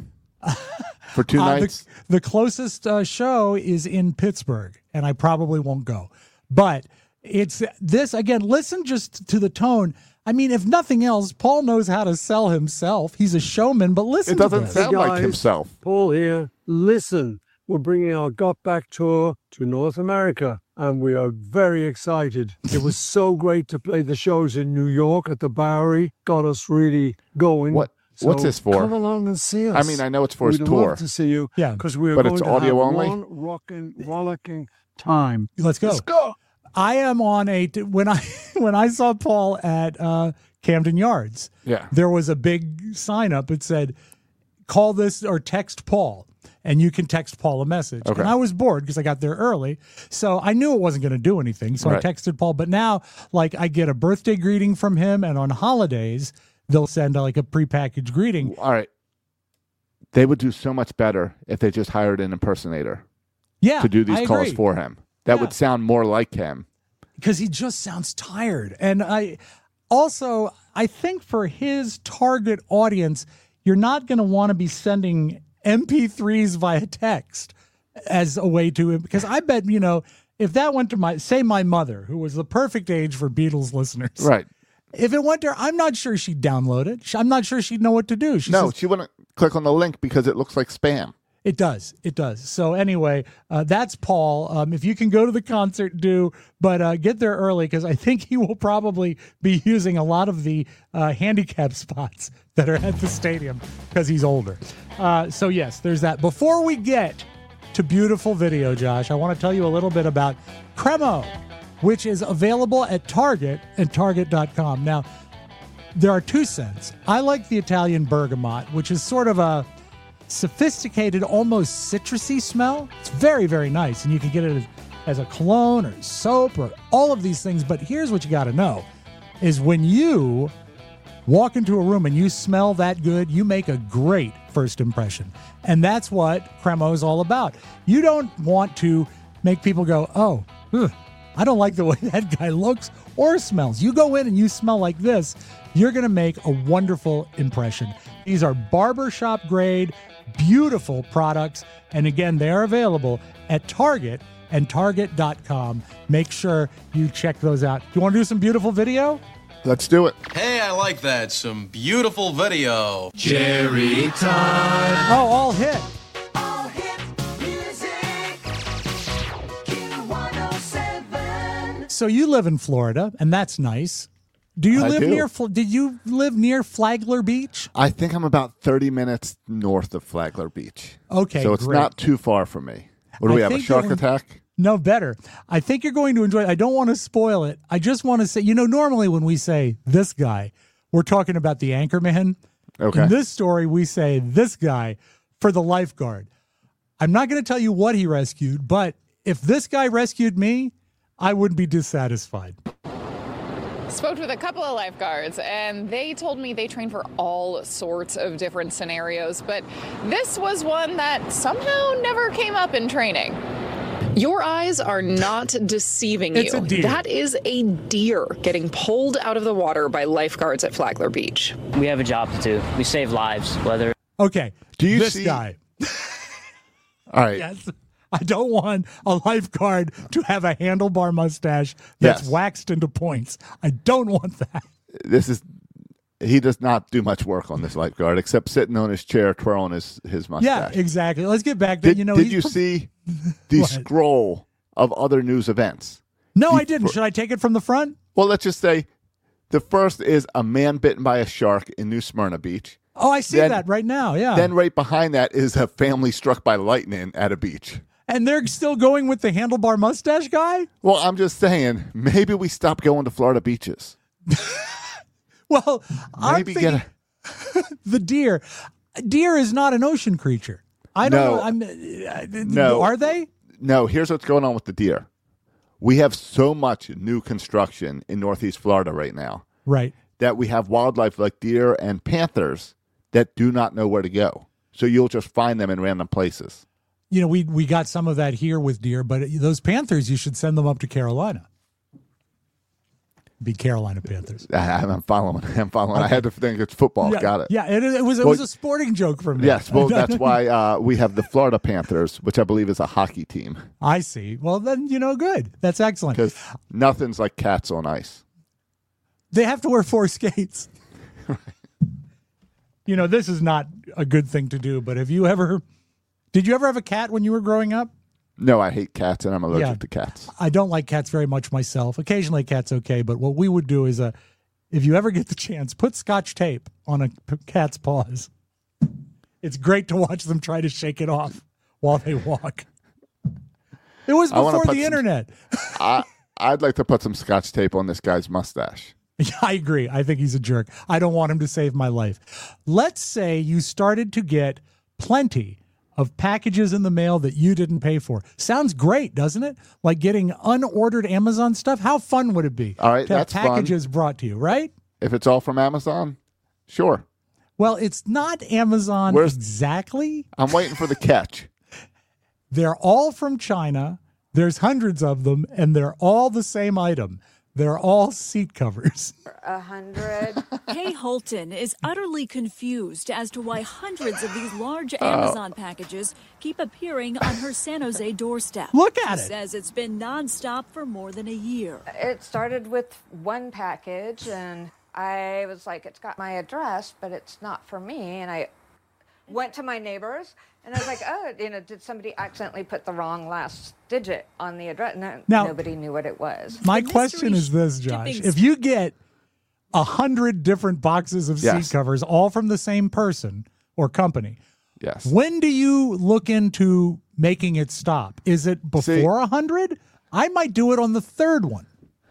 for two uh, nights? The, the closest uh, show is in Pittsburgh, and I probably won't go. But it's this again. Listen just to the tone. I mean, if nothing else, Paul knows how to sell himself. He's a showman. But listen, It doesn't to this. sound Hey like guys, himself. Paul here. Listen, we're bringing our Got Back tour to North America, and we are very excited. It was so great to play the shows in New York at the Bowery, got us really going. What- So what's this for? Come along and see us. I mean, I know it's for his We'd tour. love to see you. Yeah. because we're But going it's to audio have only? one rocking, rollicking time. Let's go. Let's go. I am on a when I when I saw Paul at uh, Camden Yards. Yeah. There was a big sign up. It said, "Call this or text Paul," and you can text Paul a message. Okay. And I was bored because I got there early, so I knew it wasn't going to do anything. So Right. I texted Paul. But now, like, I get a birthday greeting from him, and on holidays they'll send uh, like a prepackaged greeting. All right. They would do so much better if they just hired an impersonator Yeah, to do these I calls agree. for him. That Yeah. would sound more like him. Because he just sounds tired. And I also, I think for his target audience, you're not going to want to be sending M P threes via text as a way to, because I bet, you know, if that went to my, say my mother, who was the perfect age for Beatles listeners. Right. If it went to her, I'm not sure she'd download it. She- I'm not sure she'd know what to do. She No, says, she wouldn't click on the link because it looks like spam. it does. It does. So anyway, uh, that's Paul. Um, if you can go to the concert, do, but uh, get there early because I think he will probably be using a lot of the uh, handicap spots that are at the stadium because he's older. Uh, so yes, there's that. Before we get to beautiful video, Josh, I want to tell you a little bit about Cremo, which is available at Target and Target dot com. Now, there are two scents. I like the Italian bergamot, which is sort of a sophisticated, almost citrusy smell. It's very, very nice. And you can get it as, as a cologne or soap or all of these things. But here's what you got to know is when you walk into a room and you smell that good, you make a great first impression. And that's what Cremo is all about. You don't want to make people go, oh, ugh, I don't like the way that guy looks or smells. You go in and you smell like this, you're going to make a wonderful impression. These are barbershop grade, beautiful products. And again, they are available at Target and Target dot com. Make sure you check those out. Do you want to do some beautiful video? Let's do it. Hey, I like that. Some beautiful video. Jerry time. Oh, all hit. All hit music. Q one oh seven. So you live in Florida, and that's nice. Do you I live do. near? Fl- Did you live near Flagler Beach? I think I'm about thirty minutes north of Flagler Beach. Okay, so it's great. not too far from me. What do I we have? A think shark you'll- attack? No, better. I think you're going to enjoy it. I don't want to spoil it. I just want to say, you know, normally when we say this guy, we're talking about the anchorman. Okay. In this story, we say this guy for the lifeguard. I'm not going to tell you what he rescued, but if this guy rescued me, I wouldn't be dissatisfied. Spoke with a couple of lifeguards, and they told me they train for all sorts of different scenarios, but this was one that somehow never came up in training. Your eyes are not deceiving you. It's a deer. That is a deer getting pulled out of the water by lifeguards at Flagler Beach. We have a job to do. We save lives, whether... Okay, Do you this see- guy. All right. Yes. I don't want a lifeguard to have a handlebar mustache that's Yes. waxed into points. I don't want that. This is he does not do much work on this lifeguard except sitting on his chair twirling his his Yeah, mustache. exactly. Let's get back to Did, you know. did he's you pro- see the What? scroll of other news events? No, The I didn't. fir- Should I take it from the front? Well, let's just say the first is a man bitten by a shark in New Smyrna Beach. Oh, I see Then- that right now. Yeah. Then right behind that is a family struck by lightning at a beach. And they're still going with the handlebar mustache guy? Well, I'm just saying, maybe we stop going to Florida beaches. Well, I'm Maybe thinking get a the deer. Deer is not an ocean creature. I don't No. know. I'm, uh, No. Are they? No, here's what's going on with the deer. We have so much new construction in Northeast Florida right now Right. that we have wildlife like deer and panthers that do not know where to go. So you'll just find them in random places. You know, we we got some of that here with deer, but those panthers, you should send them up to Carolina. Be Carolina Panthers. I- I'm following. I'm following. I had to think it's football. Yeah, Got it. Yeah, it, it was it Well, was a sporting joke from me. Yes, well, that's why uh, we have the Florida Panthers, which I believe is a hockey team, I see. Well, then, you know, good. That's excellent. because nothing's like cats on ice. They have to wear four skates. You know, this is not a good thing to do, but have you ever, did you ever have a cat when you were growing up? No, I hate cats, and I'm allergic Yeah. to cats. I don't like cats very much myself. Occasionally, cat's okay, but what we would do is, uh, if you ever get the chance, put Scotch tape on a p- cat's paws. It's great to watch them try to shake it off while they walk. It was I wanna before put the some- internet. I, I'd like to put some Scotch tape on this guy's mustache. Yeah, I agree. I think he's a jerk. I don't want him to save my life. Let's say you started to get plenty of packages in the mail that you didn't pay for. Sounds great, doesn't it? Like getting unordered Amazon stuff. How fun would it be? All right, to have that's fun. packages brought to you, right? If it's all from Amazon, sure. Well, it's not Amazon Where's- exactly. I'm waiting for the catch. They're all from China. There's hundreds of them, and they're all the same item. They're all seat covers. A hundred. Kay Holton is utterly confused as to why hundreds of these large Oh. Amazon packages keep appearing on her San Jose doorstep. Look at she it. says it's been nonstop for more than a year. It started with one package, and I was like, it's got my address, but it's not for me. And I went to my neighbors, and I was like, oh, you know, did somebody accidentally put the wrong last digit on the address? No, Now- nobody knew what it was. My question is this, Josh. shipping- If you get a hundred different boxes of Yes. seat covers, all from the same person or company, Yes. when do you look into making it stop? Is it before a hundred? I might do it on the third one.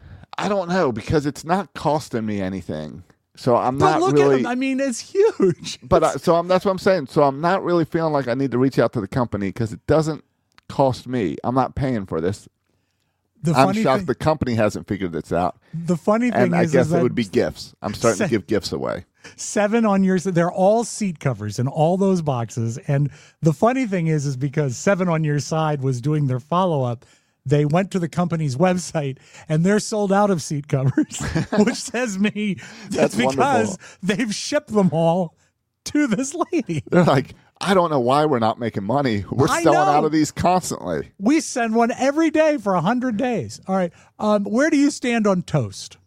I don't know, because it's not costing me anything. So I'm But not look really. at them. I mean, it's huge. But I, so I'm, that's what I'm saying. So I'm not really feeling like I need to reach out to the company because it doesn't cost me. I'm not paying for this. The I'm funny shocked thing- the company hasn't figured this out. The funny thing and I is, guess is it that would be gifts. I'm starting Say- to give gifts away. seven on yours. They're all seat covers in all those boxes. And the funny thing is, is because Seven on Your Side was doing their follow up, they went to the company's website and they're sold out of seat covers, which says me that's, That's because wonderful. they've shipped them all to this lady. They're like, I don't know why we're not making money. We're I selling know. out of these constantly. We send one every day for one hundred days. All right. Um, where do you stand on toast?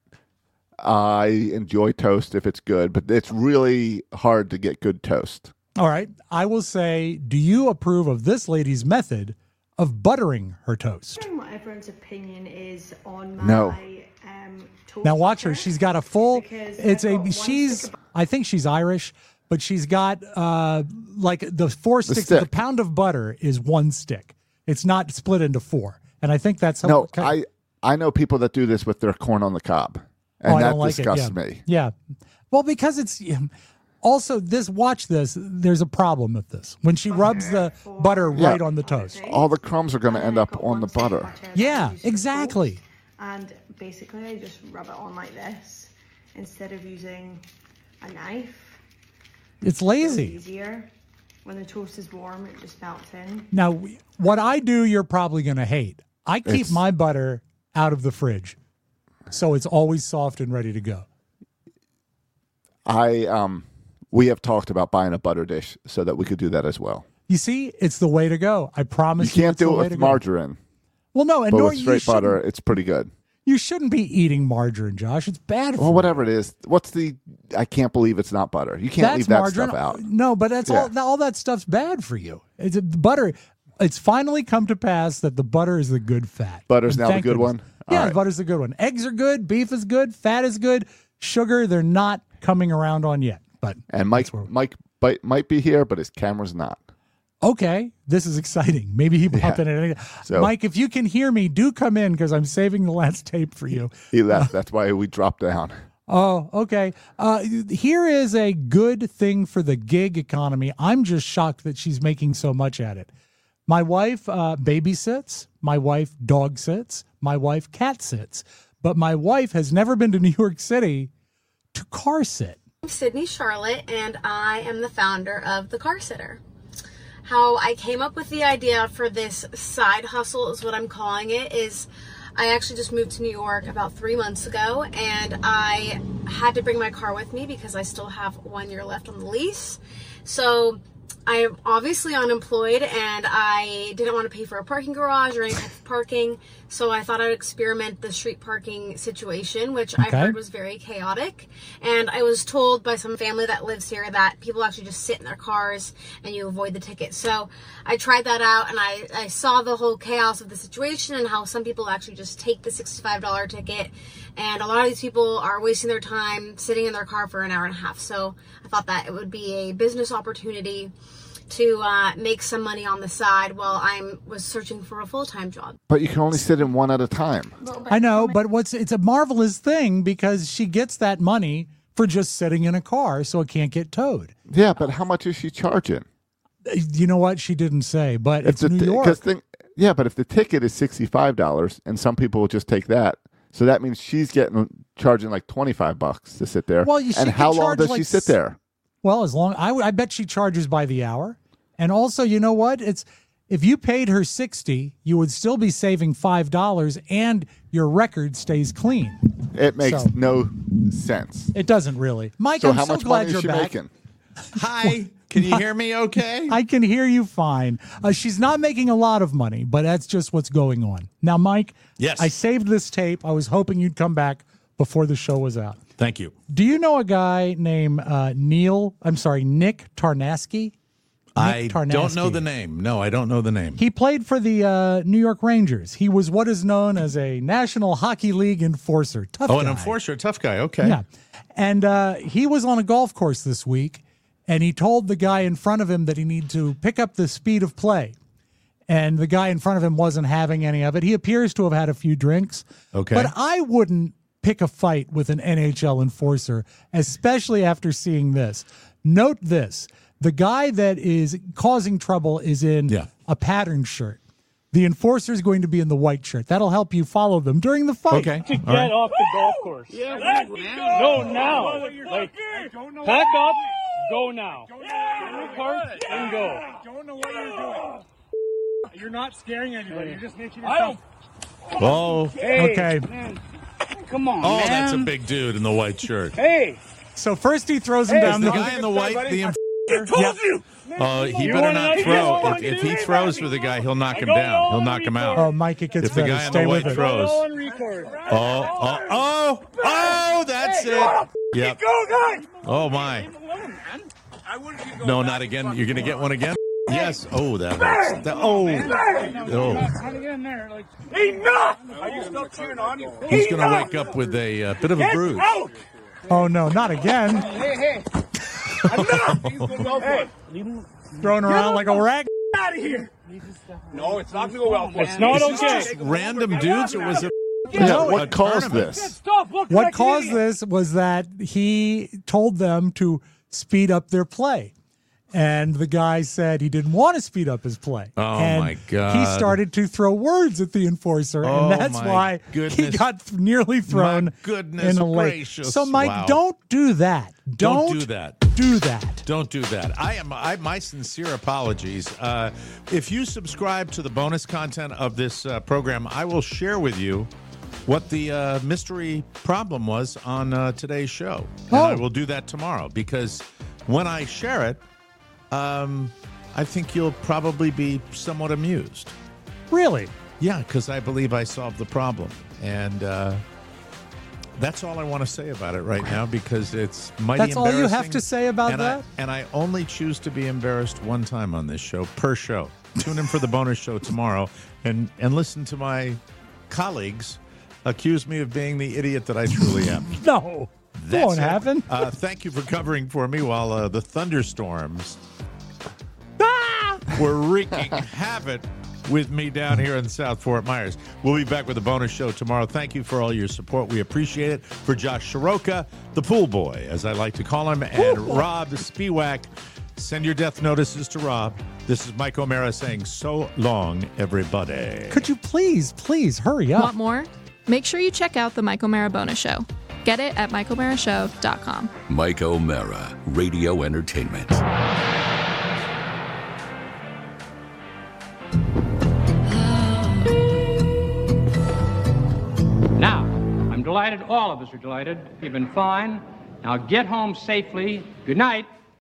I enjoy toast if it's good, but it's really hard to get good toast. All right. I will say, do you approve of this lady's method of buttering her toast? If everyone's opinion is on my No. um, Now watch her. She's got a full. Because It's I've a. got one She's. stick of- I think she's Irish, but she's got uh like the four The sticks. stick. The pound of butter is one stick. It's not split into four. And I think that's how. No, I I know people that do this with their corn on the cob, and Oh, I that don't like disgusts it. Yeah. me. Yeah. Well, because it's also this. Watch this. There's a problem with this. When she rubs the butter Yeah. right on the toast. All the crumbs are going to end up on the butter. Yeah, exactly. And basically, I just rub it on like this instead of using a knife. It's lazy. It's easier. When the toast is warm, it just melts in. Now, what I do, you're probably going to hate. I keep It's- my butter out of the fridge, so it's always soft and ready to go. I um, we have talked about buying a butter dish so that we could do that as well. You see, it's the way to go. I You promise you. can't it's the do it way with to go. margarine, Well, no, and but nor with you straight butter, shouldn't- it's pretty good. You shouldn't be eating margarine, Josh. It's bad for Well, you. whatever it is, what's the? I can't believe it's not butter. You can't That's leave that margarine. stuff out. No, but that's Yeah. all. All that stuff's bad for you. It's the butter. It's finally come to pass that the butter is the good fat. Butter's And now the thank good goodness. one? All Yeah, right. butter's the good one. Eggs are good. Beef is good. Fat is good. Sugar, they're not coming around on yet. But And Mike, Mike might, might be here, but his camera's not. okay, this is exciting. Maybe he popped Yeah. in at any. So- Mike, if you can hear me, do come in because I'm saving the last tape for you. He left. That's why we dropped down. Oh, okay. Uh, here is a good thing for the gig economy. I'm just shocked that she's making so much at it. My wife uh, babysits. My wife dog sits. My wife cat sits. But my wife has never been to New York City to car sit. I'm Sydney Charlotte, and I am the founder of The Car Sitter. How I came up with the idea for this side hustle is what I'm calling it, is I actually just moved to New York about three months ago, and I had to bring my car with me because I still have one year left on the lease. So I'm obviously unemployed, and I didn't want to pay for a parking garage or any type of parking, so I thought I'd experiment the street parking situation, which I Okay. heard was very chaotic. And I was told by some family that lives here that people actually just sit in their cars and you avoid the ticket. So I tried that out, and I, I saw the whole chaos of the situation and how some people actually just take the sixty-five dollar ticket, and a lot of these people are wasting their time sitting in their car for an hour and a half. So I thought that it would be a business opportunity to uh, make some money on the side while I was searching for a full-time job. But you can only sit in one at a time. I know, but what's it's a marvelous thing because she gets that money for just sitting in a car so it can't get towed. Yeah, but how much is she charging? You know what? She didn't say, but it's the New ti- York. 'cause think, yeah, but if the ticket is sixty-five dollars and some people will just take that, so that means she's getting charging like twenty-five bucks to sit there. Well, you- she and can how long charge does like she sit s- there? Well, as long I, would- I bet she charges by the hour. And also, you know what? It's if you paid her sixty, you would still be saving five dollars, and your record stays clean. It makes So- no sense. It doesn't really, Mike. So I'm how so much glad money is you're she back. making? Hi, can you hear me okay? I can hear you fine. Uh, she's not making a lot of money, but that's just what's going on. Now, Mike, Yes. I saved this tape. I was hoping you'd come back before the show was out. Thank you. Do you know a guy named uh, Neil, I'm sorry, Nick Tarnasky? I Nick don't know Tarnasky. the name. No, I don't know the name. He played for the uh, New York Rangers. He was what is known as a National Hockey League enforcer. Tough oh, guy. an enforcer, a tough guy. Okay. Yeah. And uh, he was on a golf course this week, and he told the guy in front of him that he needed to pick up the speed of play. And the guy in front of him wasn't having any of it. He appears to have had a few drinks. Okay. But I wouldn't pick a fight with an N H L enforcer, especially after seeing this. Note this. The guy that is causing trouble is in a patterned shirt. The enforcer is going to be in the white shirt. That'll help you follow them during the fight. Okay. To get off the golf course. Yeah, go now. Like, pack up, go now. Get in your car and go. I don't know what you're doing. You're not scaring anybody. You're just making I don't. yourself. Oh. Hey, Okay. man. Come on, Oh, man. that's a big dude in the white shirt. Hey. So first he throws him Hey, down the the guy in the white, the enforcer. I told you. Oh, he You better wanna not know- throw. you If, if he wanna throws see for the guy, he'll knock I him don't down. know He'll on knock him out. Oh, Mike, it gets If the better. guy in Stay the with white it. throws. On record. Oh, oh, oh, oh, that's it. Yep. Go, guys. Oh, my. No, not again. You're going to get one again? Yes. Oh, that hurts. That, oh. Oh. How to get in there? Like, enough! Are you still cheering on you? He's going to wake up with a uh, bit of a bruise. Oh, no, not again. Hey, hey. Enough! Hey. Thrown around like a rag. Out of here! No, it's not going to go well for you. It's not Is this okay. just random dudes, or was it? Yeah, a what caused tournament? this? What caused this was that he told them to speed up their play. And the guy said he didn't want to speed up his play. Oh, and my God. He started to throw words at the enforcer, Oh, and that's my why goodness. he got nearly thrown My goodness in a lake. gracious. So, Mike, Wow. don't do that. Don't Don't, do that. Do that. Don't do that. I am. I my sincere apologies. Uh, if you subscribe to the bonus content of this uh, program, I will share with you what the uh, mystery problem was on uh, today's show, and Oh. I will do that tomorrow because when I share it, um, I think you'll probably be somewhat amused. Really? Yeah, because I believe I solved the problem, and uh, that's all I want to say about it right now because it's mighty That's all you have embarrassing. to say about and that? I, and I only choose to be embarrassed one time on this show, per show. Tune in for the bonus show tomorrow and, and listen to my colleagues accuse me of being the idiot that I truly am. No. That's won't it. happen. Uh, thank you for covering for me while uh, the thunderstorms Ah! were wreaking havoc with me down here in South Fort Myers. We'll be back with a bonus show tomorrow. Thank you for all your support. We appreciate it. For Josh Shiroka, the pool boy, as I like to call him, and Rob Spiewak, send your death notices to Rob. This is Mike O'Mara saying so long, everybody. Could you please, please hurry up? Want more? Make sure you check out the Mike O'Mara bonus show. Get it at mike o'mara show dot com. Mike O'Mara, Radio Entertainment. Now, I'm delighted. All of us are delighted. You've been fine. Now get home safely. Good night.